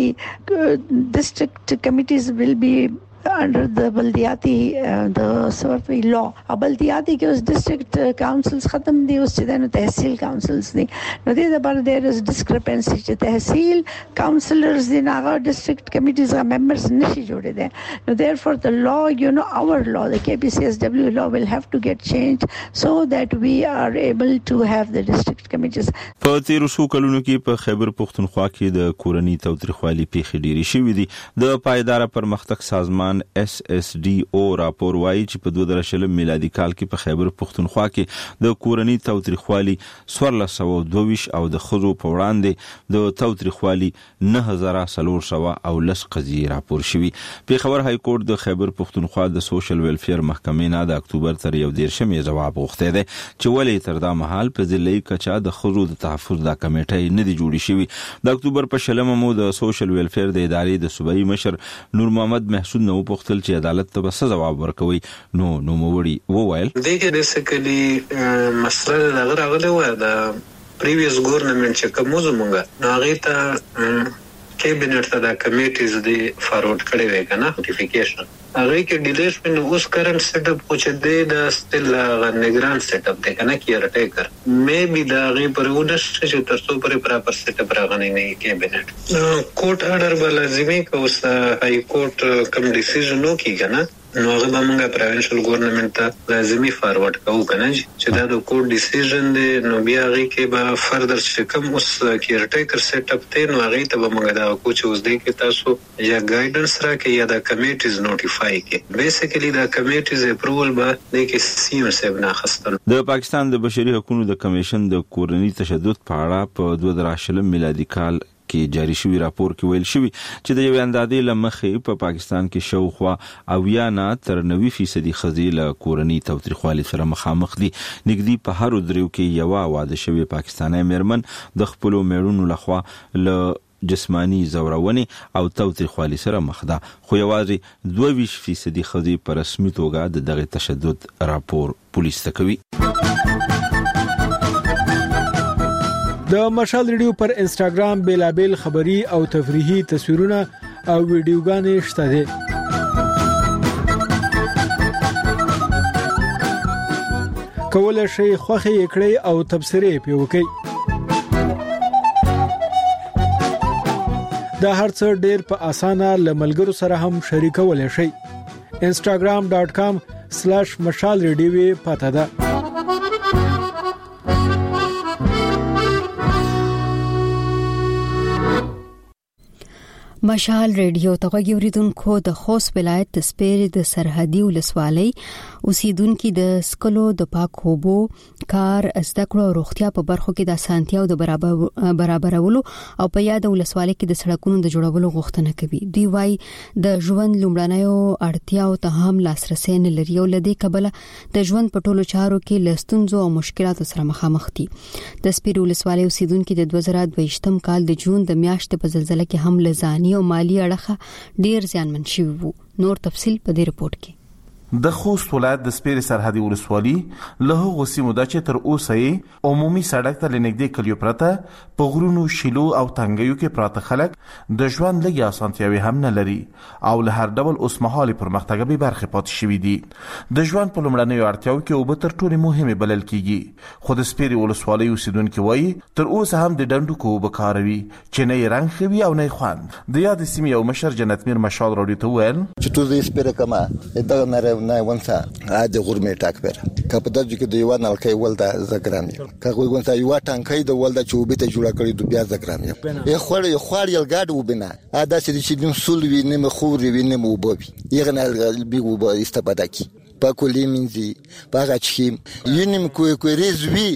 ډیسټریکټ کمیټیز ویل بی under the بلدیاتی د سورت وی لا بلدیاتی کې اوس ډیسټریکټ کونسلز ختم دي اوس چې د تحصیل کونسلز دي نو دې د بر دیر از ډیسکرپنسي چې تحصیل کونسلرز دي هغه ډیسټریکټ کمیټیز غا ممبرز نشي جوړې دي نو therefore the law you know our law the K P C S W law will have to get changed so that we are able to have the district committees. په تیر څو کلونو کې په خیبر پښتونخوا کې د کورني تاوتریخوالي پیښې ډېرې شوې دي. د پایدار پرمختګ سازمان اس اس ډي او راپور وايي چې په دوه زره شلم میلادي کال کې په خیبر پښتونخوا کې د کورني تاوتریخوالي څوارلس سوه دوه ویشت او د ښځو په وړاندې د تاوتریخوالي نه هزار څلور سوه او لس قضیې راپور شوي. پیښور های کورټ د خیبر پښتونخوا د سوشل ویلفیر محکمې نه د اکتوبر تر یو دیرشمې جواب غوښتی دی چې ولې تر دا مهال په ضلعي کچه د ښځو د تحفظ د کمیټې نه دي جوړې شوي. د اکتوبر په شلمه مو د سوشل ویلفیر د ادارې د صوبایي مشر نور محمد محسود نو پختل چې عدالت ته به جواب ورکوي نو نو موړي وویل دغه بیسیکلی مسله لغړه غلې و د پریویس ګورنمنت چې کوم زمونږه نو هغه ته کیبنټ ته دا کمیټیز دی فارورډ کړی وی کنه نوټیفیکیشن هغه کې ډیلیش په اوس کرنٹ سیټ اپ پوښتې دی د ستل غنګران سیټ اپ دی کنه کیر ټیکر مې بي دا غي پرونه چې تاسو پر پراپر سیټ اپ راغنی نه کیبنټ کوټ اورډر بل لازمي کوس هاي کوټ کوم ډیسیژن نو کی کنه نو هغه به موږ پروینشل ګورنمنت ته لازمي فارورډ کوو کنه چې دا د کوټ ډیسیژن دی نو بیا هغه کې به فردر چې کوم اوس کیر ټیکر سیټ اپ ته نو هغه ته به موږ دا کوچ اوس دی کې تاسو یا ګایډنس راکې یا د کمیټیز نوټیفای کې بیسیکلی دا کمیټیز اپروول به د کې سی ام سیب نه خستل د پاکستان د بشري حقوقو د کمیشن د کورنۍ تشدد په اړه په دوه زره شلم میلادي کال کې جاری شوی راپور کې ویل شوی چې د یو اندازې لمخې په پاکستان کې شاوخوا اویا نه تر نوي فیصدي ښځې له کورنۍ تاوتریخوالي سره مخامخ دي. نږدې په هر دریو کې یو واده شوی پاکستاني مېرمن د خپلو میړونو لخوا له جسمانی زورونې او تاوتریخوالي سره مخ ده، خو یوازې دوه ویشت فیصدي ښځې په رسمي توګه د دغه تشدد راپور پولیس ته کوي. د مشال ریډیو پر انستګرام بیلابل خبری او تفریحي تصویرونه او ویډیوګانې شته دي. کولای شئ خوښي کړئ او تبصرې پې وکړئ. دا هر څه ډېر په اسانه له ملګرو سره هم شریکولای شئ. instagram dot com slash مشال ریډیو پته ده. مشال ریډیو ته غوړیدونکو د خوست ولایت د سپیر د سرحدي ولسوالۍ اوسیدونکو د سکلو د پاک اوبو کار زده کړو او روغتیا په برخو کې د اسانتیاو د برابر برابرولو او په یاد ولسوالۍ کې د سړکونو د جوړولو غوښتنه کوي. دوی وايي د ژوند لومړنیو اړتیاو ته هم لاسرسي نه لري او لدې کبله د ژوند په ټولو چارو کې لستونزو او مشکلاتو سره مخامخ دي. د سپیر ولسوالۍ اوسیدونکو د دوه زره دوه کال د جون د میاشتې په زلزلې کې هم لزاني او مالی اړخه ډیر زیانمن شوی وو. نور تفصیل په دې رپورت کې. د خوست ولایت د سپیر سرحدي ولسوالۍ له هغو سیمو ده چې تر اوسه یې عمومي سړک ته لنږدې کلیو پرته په غرونو شیلو او تنګیو کې پراته خلک د ژوند لږې اسانتیاوې هم نه لري او له هر ډول اوسمهالي پرمختګ به برخې پاتې شوي دي. د ژوند په لومړنیو اړتیاو کې اوبه تر ټولو مهمې بلل کیږي، خو د سپیر ولسوالۍ اوسیدونکي وایي تر اوسه هم د ډنډوکو اوبه کاروي چې نه یې رنګ ښه وي او نه یې خوند. د یادې سیمې یو مشر جنتمیر مشال راډیو ته وویل چې ټول دې سپیره کما دغه نره نه ونسا عادي غرمه ټاک پر کپ د ځکه د یو نلکې ولدا زګرام کغه ونسا یو ټانکې د ولدا چې وبته جوړه کړی د بیا زګرام یې خور یې خور یل ګاډ وبنه ادا چې د سول وی نه مخور وی نه موبوبي یغه نه بي وب استفاده کی پاکولې منځي پاغاچیم ینم کوی کوی ریزوی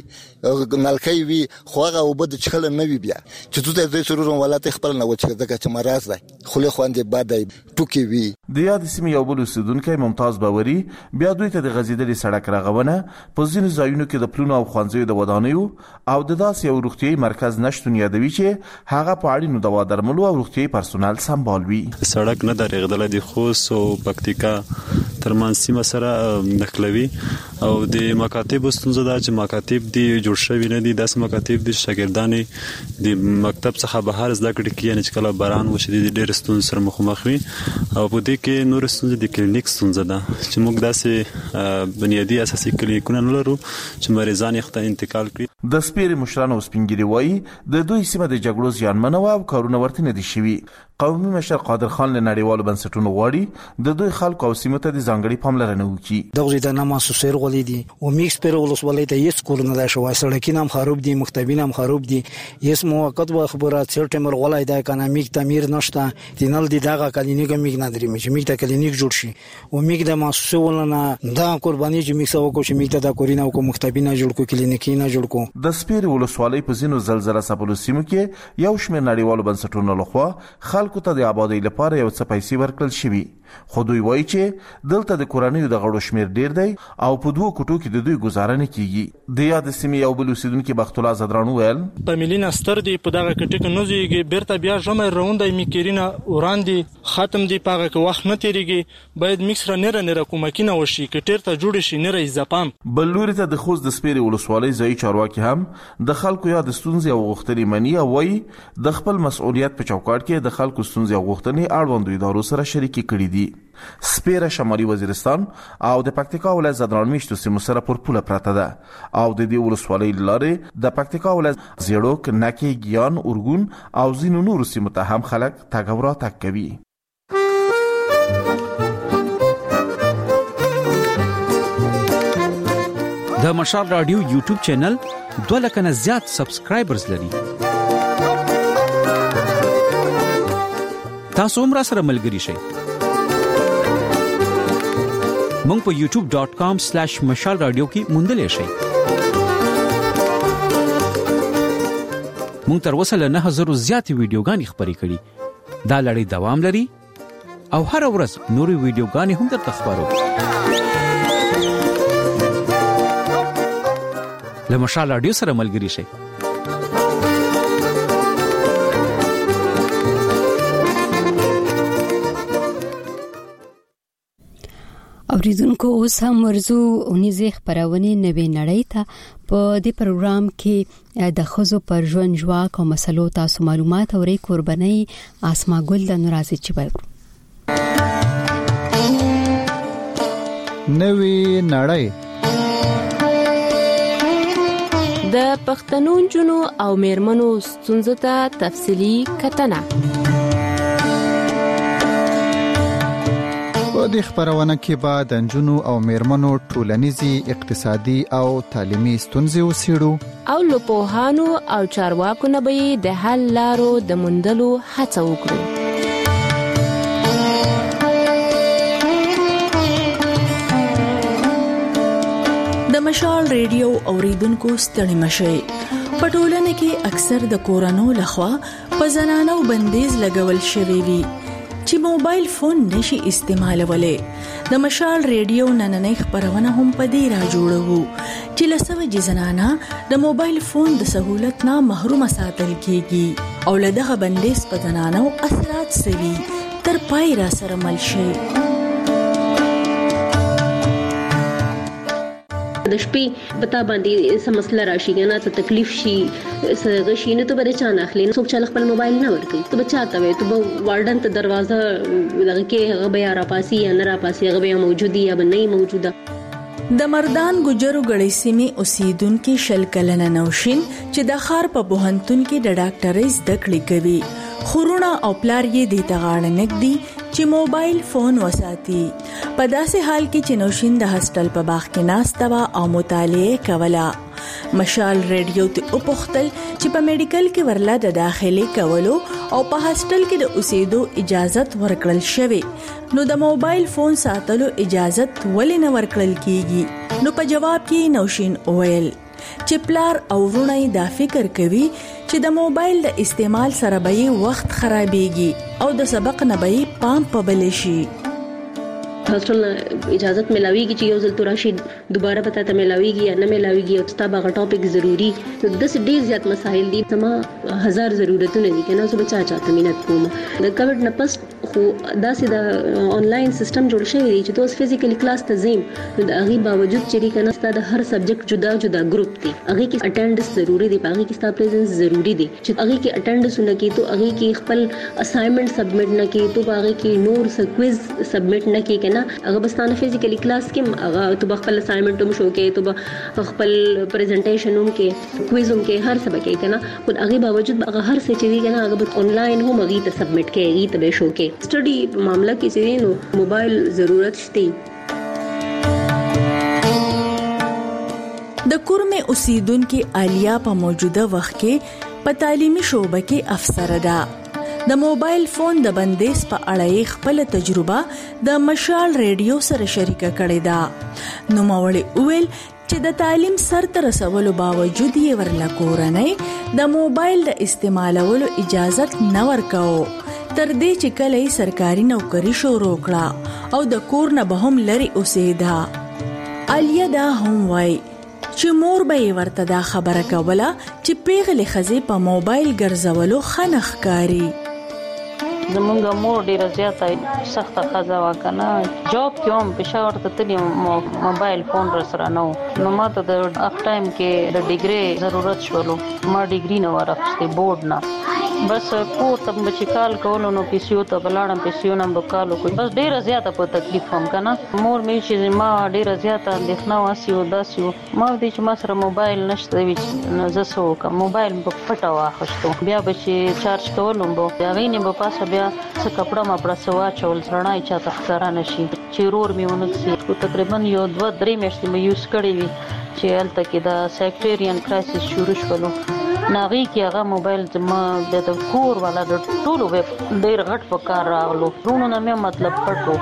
نلکې وی خوغه وبد چخله نه وی بیا چې تو ته ضرورون ولات خپل نه وچ ځکه چې مرز ده خله خواندې بادای ټوکی وی. د یاد سیمې یو بل اوسیدونکو ممتاز باوري بیا دوی ته د غزیدلې سړک راغونه په ځینو ځایونو کې د پلونو او خوانځیو د ودانیو او د داس یو روغتيایي مرکز نشټون یادوي چې هغه په اړینو دوا درملو او روغتيایي پرسونل سمبالوي. سړک نه درېغدل د خوست او پکتیکا ترمن سیمه سره نقلوي او د مکاتب ستونزه ده چې مکاتب دی جوړ شوی نه دي. داس مکاتب د شاګردانې د مکتب څخه بهر زده کړې کیږي چې کله باران وشي د ډېر ستونزې سره مخامخ وي او په دې کې نور ستونزې د کلینیک ستونزه ده چې موږ داسې بنیادی اساسي کلینیکونه نه لرو چې مریضان یې ته انتقال کړي. د سپیر مشرانو سپینګری وایي د دوی سیمه د جګړو زیانمن او کارونه ورته نه دي شوي. قومي مشر قادر خان له نړیوالو بنسټونو غواړي د دوی خلکو او سیمه ته د ځانګړي پاملرنه وکړي. دغه د نامه سوسیر غولې دي او میکس پر ولسوالۍ ته هیڅ کول نه شوی. سړکین هم خراب دي، مختبین هم خراب دي. هیڅ موقت و خبرات سرټمر غولای د اکونومیک تعمیر نشته. دینل دي دغه کلینیک میک نه درې مې میک ته کلینیک جوړ شي او میک د مؤسسه ولنه دا قرباني چې میک سو کو چې میک ته د کورینه او مختبین جوړ کو کلینیکی نه جوړ کو. د سپیر ولسوالۍ په زینو زلزلہ سپلو سیمو کې یو شمېر نړیوالو بنسټونو لخوا خلکو ته د آبادی لپاره یو څه پیسې ورکړل شوي خو دوی وایي چې دلته د کورنۍ د غړو شمیر ډیر دی او په دوه کوټو کې د دوی گزاره نه کیږي. د یاد سیمې یو بل اوسیدونکو بخت الله زدران ویل په ملي نستر دی په دغه کټه کې نوځيږي بیرته بیا جمع روندای میکرینا وړاندې ختم دی پاغه کې وخت نه تیریږي باید میکس را نه نه کومکینه وشي کټیر ته جوړ شي نه زپام. بل لوري ته د خوست د سپیري ولسوالۍ ځای چارواکي هم د خلکو یا د ستونزې او غوښتنې مني او وایي د خپل مسؤلیت په چوکاټ کې د خلکو ستونزې او غوښتنې اړوند ادارو سره شریکي کړي دي. سپیره شمالي وزیرستان او د پکتیکا ولایت زدران میشتو سیمو سره پر پوله پراته ده او د دې ولسوالۍ لارې د پکتیکا ولایت زیړوک نکي ګیان اورګون او زینو نور سیمو ته هم خلک تګ راتګ کوي. د مشال رادیو یوټیوب چینل دوه لک نه زیات سبسکرایبرز لري. تاسو هم را سره ملګري شئ. مونږ په یوټیوب ډاٹ کام سلیش مشال رادیو کې موندلې شئ. مونږ تر اوسه له نه هزار زیات ویډیوګانې خبرې کړې. دا لړۍ دوام لري او هر ورځ نوري ویډیوګانې هم درته خبرو. له مشال رادیو سره ملګري شئ. اوریدونکو اوس هم ورزو اونیزه خبرونه نوې نړۍ ته په دې پروګرام کې د خزو پر ژوند ژواک او مسلو تاسو معلومات اوري. قرباني اسما ګل د نورازي چبل نوې نړۍ د پښتنو جنو او میرمنو ستونزو ته تفصیلی کتنه. په دې خبرونه کې به د جنو او میرمنو ټولنیزي اقتصادي او تعلیمي ستونزې وسیړو او لپوهانو او چارواکو نه به د حل لارو د موندلو هڅه وکړو. د مشال ریډیو اوریدونکو ستړي مشي په ټولنه کې اکثر د کورونو لخوا په زنانو بندیز لګول شوی وي چې موبایل فون نشي استعمالولای. د مشال ریډیو نننۍ خبرونه هم په دې را جوړو چې لسوه جزنانا د موبایل فون د سہولت نه محروم ساتل کیږي او لدغه بندیز په زنانو اثرات سوي تر پای را سره مل شي. د شپې پتا باندې سم مسله راشي کنه ته تکلیف شي سغشي نه ته به چا نه اخلي څوک چې خپل موبایل نه ورکي ته بچا ته وي ته وارډن ته دروازه دغه کې هغه بیا را پاسي یا نه را پاسي هغه بیا موجودي یا نه موجوده. د مردان ګجرو غړي سیمې اوسیدونکو شل کلنه نوشین چې د خار په بوهنتون کې د ډاکټرۍ زده کړې کوي. خورونه او پلار یې د تغاړه نګدي چې موبایل فون وساتي. په داسې حال کې چې نوشین د هاستل په باغ کې ناستوا او مطالعه کوله. مشال ریډیو ته او پختل چې په میډیکل کې ورلا د داخلي کولو او په هاستل کې د اوسېدو اجازت ورکړل شوی نو د موبایل فون ساتلو اجازت ولې نه ورکړل کیږي. نو په جواب کې نوشین وویل چې پلار او ورونه دا فکر کوي چې د موبایل د استعمال سره به وخت خرابېږي او د سبق نه به پام پبل شي. هاستل اجازت ملاويږي چې یو ځل تراشي دوباره پته ته ملاويږي یا نه ملاويږي او تاسو هغه ټاپک ضروری د دې ډیر زیات مسایل دي سما هزار ضرورتونه دي کنه زه بچا چاته مينت کوم د کووډ نه پس خو داسې د انلاین سیستم جوړ شوی دی چې تاسو فزیکلی کلاس ته زیم د هغه باوجود چې کنه ستاسو د هر سبجیکټ جدا جدا ګروپ دي هغه کې اټینډنس ضروری دی هغه کې ستاسو پریزنس ضروری دی چې هغه کې اټینډنس نه کی ته هغه کې خپل اسایمنټ سبمټ نه کی ته هغه کې نور څه کویز سبمټ نه کی کنه هغه بستانه فزیکلی کلاس کې هغه ته خپل اسایمنټ هم شو کې ته خپل پریزنټیشن هم کې کویز هم کې هر څه کې کنه خو هغه باوجود هغه هر څه چې دی کنه هغه آنلاین هم هغه ته سبمټ کې هغه ته به شو کې سټډي معاملہ کې چې نو موبایل ضرورت شته. د کورمه اوسیدونکو عالیه په موجوده وخت کې په تعلیمي شوبه کې افسر ده. د موبایل فون د بندیز په اړه خپل تجربه د مشال ریډیو سره شریکه کړې ده. نو ماوړي ویل چې د تعلیم سر ته رسولو باوجود یې ورلا کورنۍ د موبایل د استعمالولو اجازه نه ورکاو تر دې چې کله سرکاري نوکری شروع کړه او د کور نه به هم لري اوسېده. الیا دا هم وای چې مور به ورته دا خبره کوله چې پیغلې ښځې په موبایل ګرځولو ښه نه ښکاري. زمونږ مور ډیره زیاته سخته ښځه وه که نه، جاب کې هم پېښور ته تللي موبایل فون را سره نه و. نو ما ته د هغه ټایم کې د ډیګرۍ ضرورت شولو. ما ډیګري نه وه راخیستې، بورډ نه. بس کور ته به چې کال کولو نو پیسیو ته به لاړم، پیسیو نه به کال وکړو. بس ډیره زیاته په تکلیف وم که نه. مور مې چې ما ډیره زیاته اندېښنه وه، هسې و داسې و. ما ویل چې ما سره موبایل نشته وي نو زه څه وکړم. موبایل مې په پټه واخیستو، بیا به چې چارج کولو به هغې نه به پاسه بیا څه کپړه مپړه څه واچول، رڼا یې چاته ښکاره نه شي چې رور مې ونه کړي. تقریبا یو دوه درې میاشتې مې یوز کړی وي چې هلته کې د سیکټریین کرایسس شروع شولو. ناغي کې هغه موبایل زما د کور والا د ټولو ډېر غټ په کار راغلو. رونو نه مې مطلب پټو.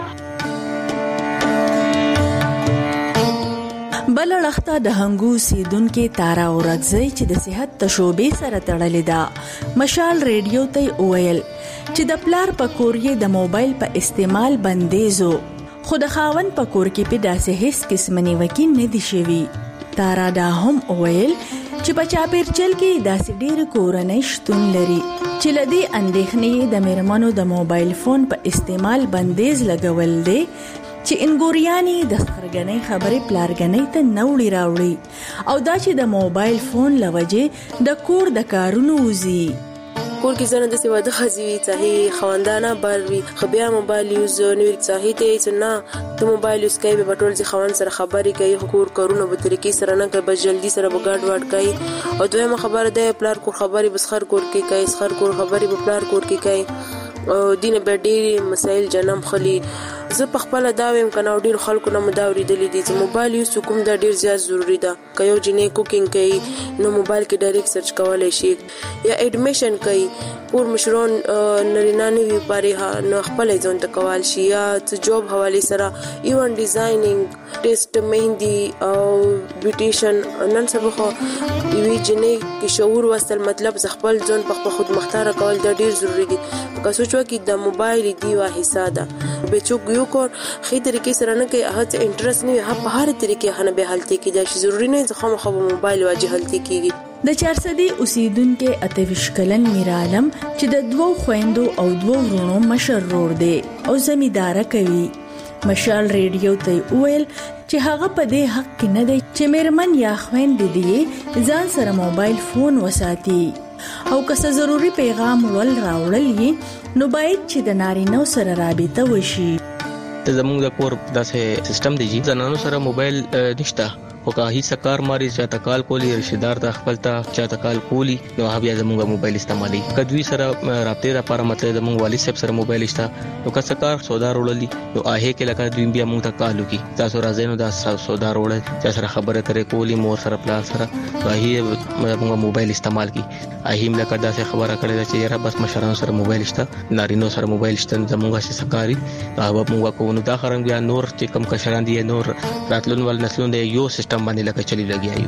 بل لخته د هنګو سیدونکو تارا اورګزی چې د صحت تشوبې سره تړلې ده، مشال ریډیو ته وویل چې د پلار په کور یې د موبایل په استعمال بندیزو، خو د خاوند په کور کې په داسې هیڅ قسم نیوکې نه دي شوي. تارا دا هم وویل چې په چاپیرچل کې داسې ډېر کورنۍ شتون لري چې لدی اندېښنې د میرمنو د موبایل فون په استعمال بندیز لګول دي چې انګوریانی د خرګنۍ خبرې پلارګنۍ ته نوړي راوړي او دا چې د موبایل فون لوجه د کور د کارونو وزي. کور کې زنه د سیوا د خزي ځای خواندانه بروي خبیا موبایل یوز نوې ځای ته څنګه ته موبایل یوز کوي په ټول ځای خوان سره خبرې کوي، کور کارونه به طریقې سره نه کوي، بس جلدی سره بغاډ واټ کوي. او دویمه خبره ده پلار کور خبرې بس خر کور کې کوي، خر کور خبرې په پلار کور کې کوي. او دینه به ډېری مسائل جنم خلی. زه په خپل دا ویم کنه ډېر خلکو نه مداوري دي چې موبایل یوز کوم دا ډېر زیات ضروری ده. که یو جنې کوکینګ کوي نو موبایل کې ډایرکټ سرچ کولای شي، یا اډمیشن کوي پور مشرون نرینا نه وی پاره نو خپل ځون ته کول شي، یا جاب حواله سره ایون ډیزاینینګ ټیسټ مهندي او بیوټیشن نن سبا خو یوی جنې کې شعور وصل مطلب خپل ځون په خود مختار کول دا ډېر ضروری دي. که سوچو کې د موبایل دی وا حصہ ده به چوک یو کور خې طریقې سره نه کې هڅه انټرست نه هه په هر طریقې هنه به حالت کې دا شی ضروری نه ځکه مخه موبایل واجه حالت کېږي. د چارسدي اوسیدونکو اتویش کلن میرالم چې د دوو خويندو او دوو ورونو مشر رور دی او زمیدار کوي. مشال ریډیو ته ویل چې هغه په دې حق کې نه دی چې میرمن یا خويند دي ځان سره موبایل فون وساتي او که څه ضروری پیغام ول راوړل نو باید چې د نارینه سره رابطه وشي. ته زموږ د کور داسې سیستم دی چې زنانو سره موبایل نشته، او که هیڅ کار ماري چې تکال کولی رشتہ دار ته خپل ته چې تکال کولی نو هغه بیا زموږ موبایل استعمالي. کدوې سره رابطه لپاره مطلب زموږ والي صاحب سره موبایل شته، نو که څه کار سودا وړلې نو هغه کې لکه دوی بیا موږ ته کال وکي تاسو راځئ نو دا سودا وړل چې سره خبره ترې کولی مور سره پلان سره هغه موږ موبایل استعمال کی. اهیم لکه دا څه خبره کړې چې یاره بس مشرانو سره موبایل شته، نارینو سره موبایل شته، زموږه څه سکاري هغه موږ کوو. دا خرم بیا نور چې کم کشران دي نور راتلون ول نسلون دی یو سیستم باندې لکه چلی لګیایو.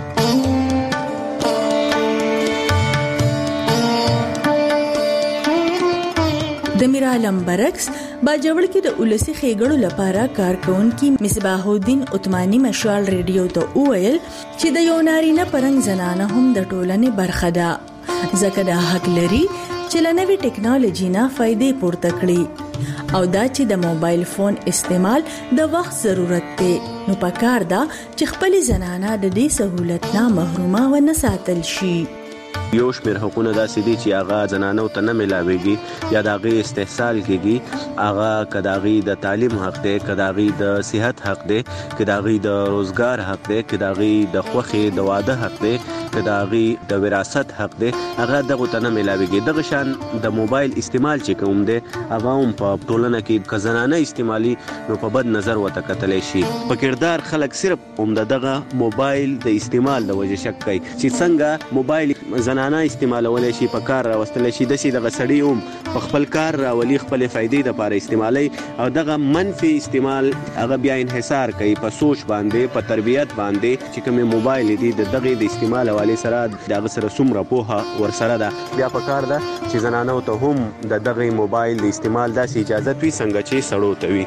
د میرالم برعکس باجوړ کې د ولسی خېګړو لپاره کارکونکي مصباح الدین عثماني مشال ریډیو ته وویل چې د یو نارینه پرنګ زنانه هم د ټولنې برخه ده، ځکه دا حق لري چې له نوې ټیکنالوژي نه فائدې پورته کړي او دا چې د موبایل فون استعمال د وخت ضرورت دی نو پکار دا چې خپل زنانه د دې سہولت نه محرومه و نه ساتل شي. یو شمیر حقوقونه داسې دي چې هغه زنانو ته نه ملاويږي یا داغي استحصال کېږي، هغه کداغي د تعلیم حق دی، کداغي د صحت حق دی، کداغي د روزګار حق دی، کداغي د خوخي د واده حق دی، کداغي د وراثت حق دی، هغه دغه ته نه ملاويږي. دغه شان د موبایل استعمال چې کوم دی هغه هم په ټولنه کې کزنانه استعمالي نو په بد نظر وته کتلې شي. په کردار خلک صرف هم دغه موبایل د استعمال د وجې شک کوي چې څنګه موبایل زنانه زنانه استعمالولای شي په کار راوستل شي د سي د غسړی هم په خپل کار راولي خپل فائدې د لپاره استعمالي او دغه منفي استعمال هغه بیا انحصار کوي په سوچ باندې په تربيت باندې چې کوم موبایل دی د دغه د استعمال حواله سره دغه سره څومره پوهه ورسره ده بیا په کار ده چې زنانه ته هم د دغه موبایل د استعمال داسې اجازه وي څنګه چې سړو ته وي.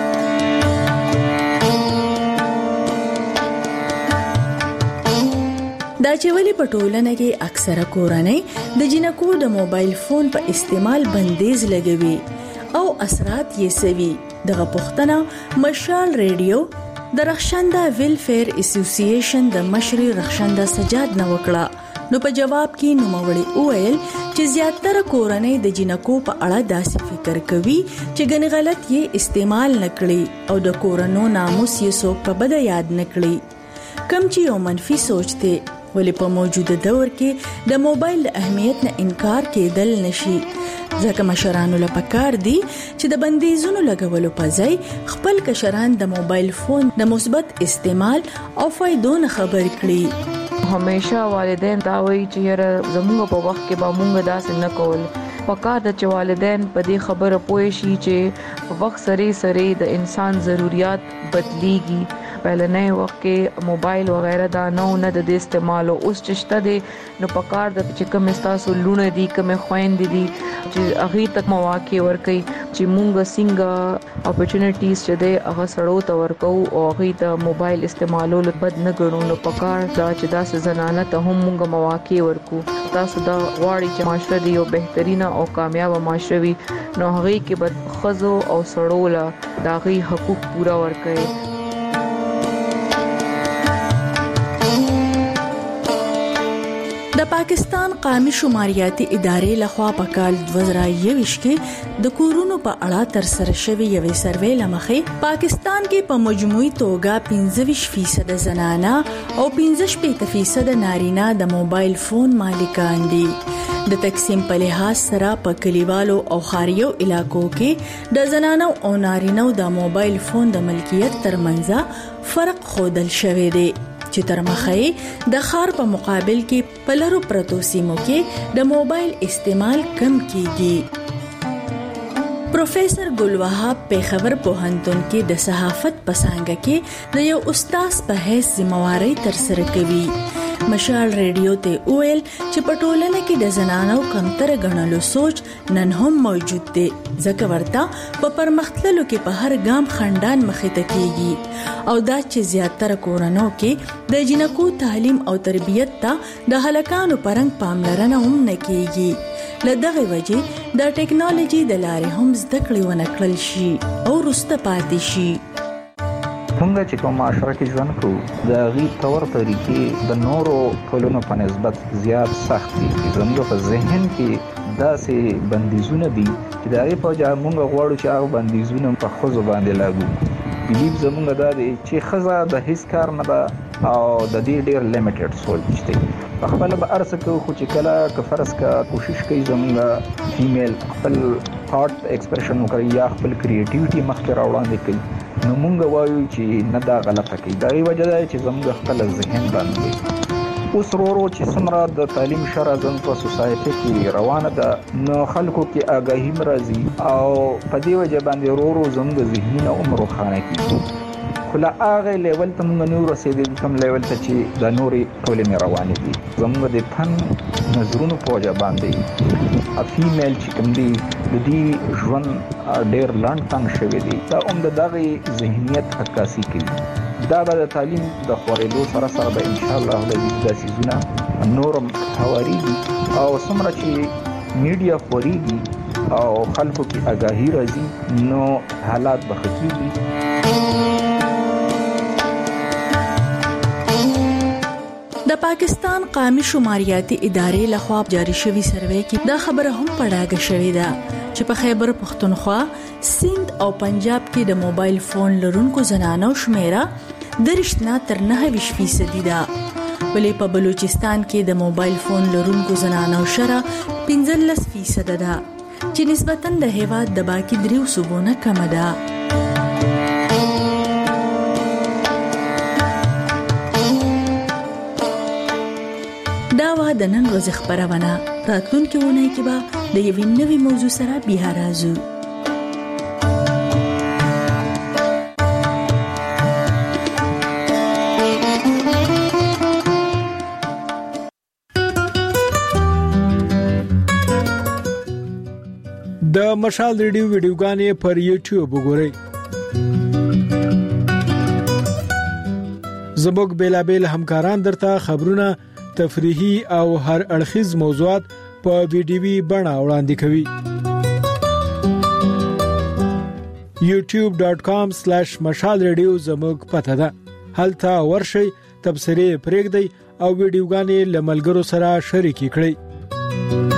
دا چې ولې په ټولنه کې اکثره کورنۍ د جنکو د موبایل فون په استعمال بندیز لګوي او اثرات یې سوي دغه پوښتنه مشال ریډیو د رخشنده ویلفیر اسوسییشن د مشر رخشنده سجاد نه وکړه نو په جواب کې نوموړي وویل چې زیاتره کورنۍ د جنکو په اړه داسې فکر کوي چې ګڼ غلط یې استعمال نکړي او د کورونو ناموس یې څوک په بد یاد نکړي کم چې یو منفي سوچ دی ولې په موجوده دور کې د موبایل د اهمیت نه انکار کېدل نشي ځکه مشرانو له پکار دي چې د بندیزونو لګولو په ځای خپل کشران د موبایل فون د مثبت استعمال او فائدو نه خبر کړي. همیشه والدین دا وایي چې زموږ په وخت کې به موږ داسې نه کول پکار د چې والدین په دې خبره پوه شي چې وخت سره سره د انسان ضرورت بدليږي. پهلنې وخت کې موبایل وغیرہ دا نو نه د استعمال او اوس چشته دي نو پکار د چې کوم استاسو لونه دي کوم خويند دي چې هغه تک مواقع ورکي چې مونږ څنګه اپورتونټیز چې ده هغه سړو ته ورکو او هغه ته موبایل استعمالولو بد نه ګڼو نو پکار دا چې دا زنانه ته هم مونږ مواقع ورکو تاسو دا غواړي چې معاشره دی یو بهترینه او کامیاب معاشره وي نو هغه کې بد خزو او سړو له دا غي حقوق پورا ورکړي. د پاکستان قومي شماریاتي ادارې لخوا په کال دوه زره یوویشت کې د کورونو په اړه تر سره شوی یوې سروې لمخې پاکستان کې په مجموعي توګه پنځه ویشت فیصد زنانه او پنځه شپږ فیصد نارینه د موبایل فون مالکان دي. د تقسیم په لحاظ سره په کلیوالو او ښاریو علاقو کې د زنانو او نارینه د موبایل فون د ملکیت ترمنځ فرق ښودل شوی دی چې تر مخه د ښار په مقابل کې په لرو پرتو سیمو کې د موبایل استعمال کم کیږي. پروفیسر ګل وهاب پیښور پوهنتون کې د صحافت په څانګه کې د یو استاد په حیث ذمہواری تر سره کوي. مشال ریډیو ته ویل چې په ټولنه کې د زنانو کمتر غنلو سوچ نن هم موجود دی ځکه ورته په پرمختللو کې په هر ګام خندان مخې ته کیږي او دا چې زیاتره کورونو کې د جنکو تعلیم او تربیت ته د هلکانو پرنګ پاملرنه هم نه کیږي. لدغه وجه د ټیکنالوژي د لارې هم زده کړې ونکړل شي او رسته پاتې شي. څنګه چې کوم معاشره کې ژوند کوو د غي تور طریقې د نورو ټولنو په نسبت زیات سخت دي. زموږ په ذهن کې داسې بندیزونه دي چې د هغې په وجه موږ غواړو چې هغه بندیزونه په ښځو باندې لاګو کړو. بلیف زموږ دا دی چې ښځه د هیڅ کار نه ده او د دې ډېر لیمیټډ سوچ دی. په خپله به هر څه کوو خو چې کله که فرض که کوشش کوي زموږ فیمیل خپل تھاټ ایکسپریشن وکړي یا خپل کریټیوټي مخکې راوړاندې کوي نو مونږ وایو چې نه دا غلطه کوي. دا یې وجه ده چې زموږ خپل ذهن باندې اوس ورو چې څومره د تعلیم شره زموږ په سوسایټي کې روانه ده نو خلکو کې آګاهي مرزي او په دې وجه باندې ورو زموږ ذهنونه هم روښانه کیږي. خو لا هغه لیول ته موږ نور رسیدل کوم لیول ته چې د نورې ټولنې روانې دي. زموږ د فن نظرونو په وجه باندې فیمیل چې کوم دي د دې ژوند ډېر لنډ تنګ شوی دی دا هم د دغه ذهنیت عکاسي کوي. دا به د تعلیم د خورېدو سره سره به ان شاء الله لږ د سيزونه نورم هواريږي او څومره چې میډیا خوريږي او خلکو کې آگاهي راځي نو حالات به ښه کیږي. د پاکستان قومي شماریاتي ادارې لخوا جاری شوی سروې کې دا خبره هم پړاګه شوې ده چې په خیبر پختونخوا، سند او پنجاب کې د موبایل فون لرونکو زنانو شمیره درشتنا تر نه ویشت فیصدي ده. ولې په بلوچستان کې د موبایل فون لرونکو زنانو شره پنځلس فیصد ده چې نسبتاً د هیواد د باقي دریو صوبونو کم ده. دا دا و د نن ورځې خبرونه. راتلونکي ونې کې به د یوې نوې موضوع سره بیا راځو. د مشال ریډیو ویډیوګانې پر یوټیوب وګورئ. زموږ بیلابیل همکاران درته خبرونه، تفریحي او هر اړخیز موضوعات په ویډیوي بڼه وړاندې کوي. یوټیوب ډاٹ کام سلیش مشال ریډیو زموږ پته ده. هلته ورشئ، تبصرې پرېږدئ او ویډیوګانې له ملګرو سره شریکې کړئ.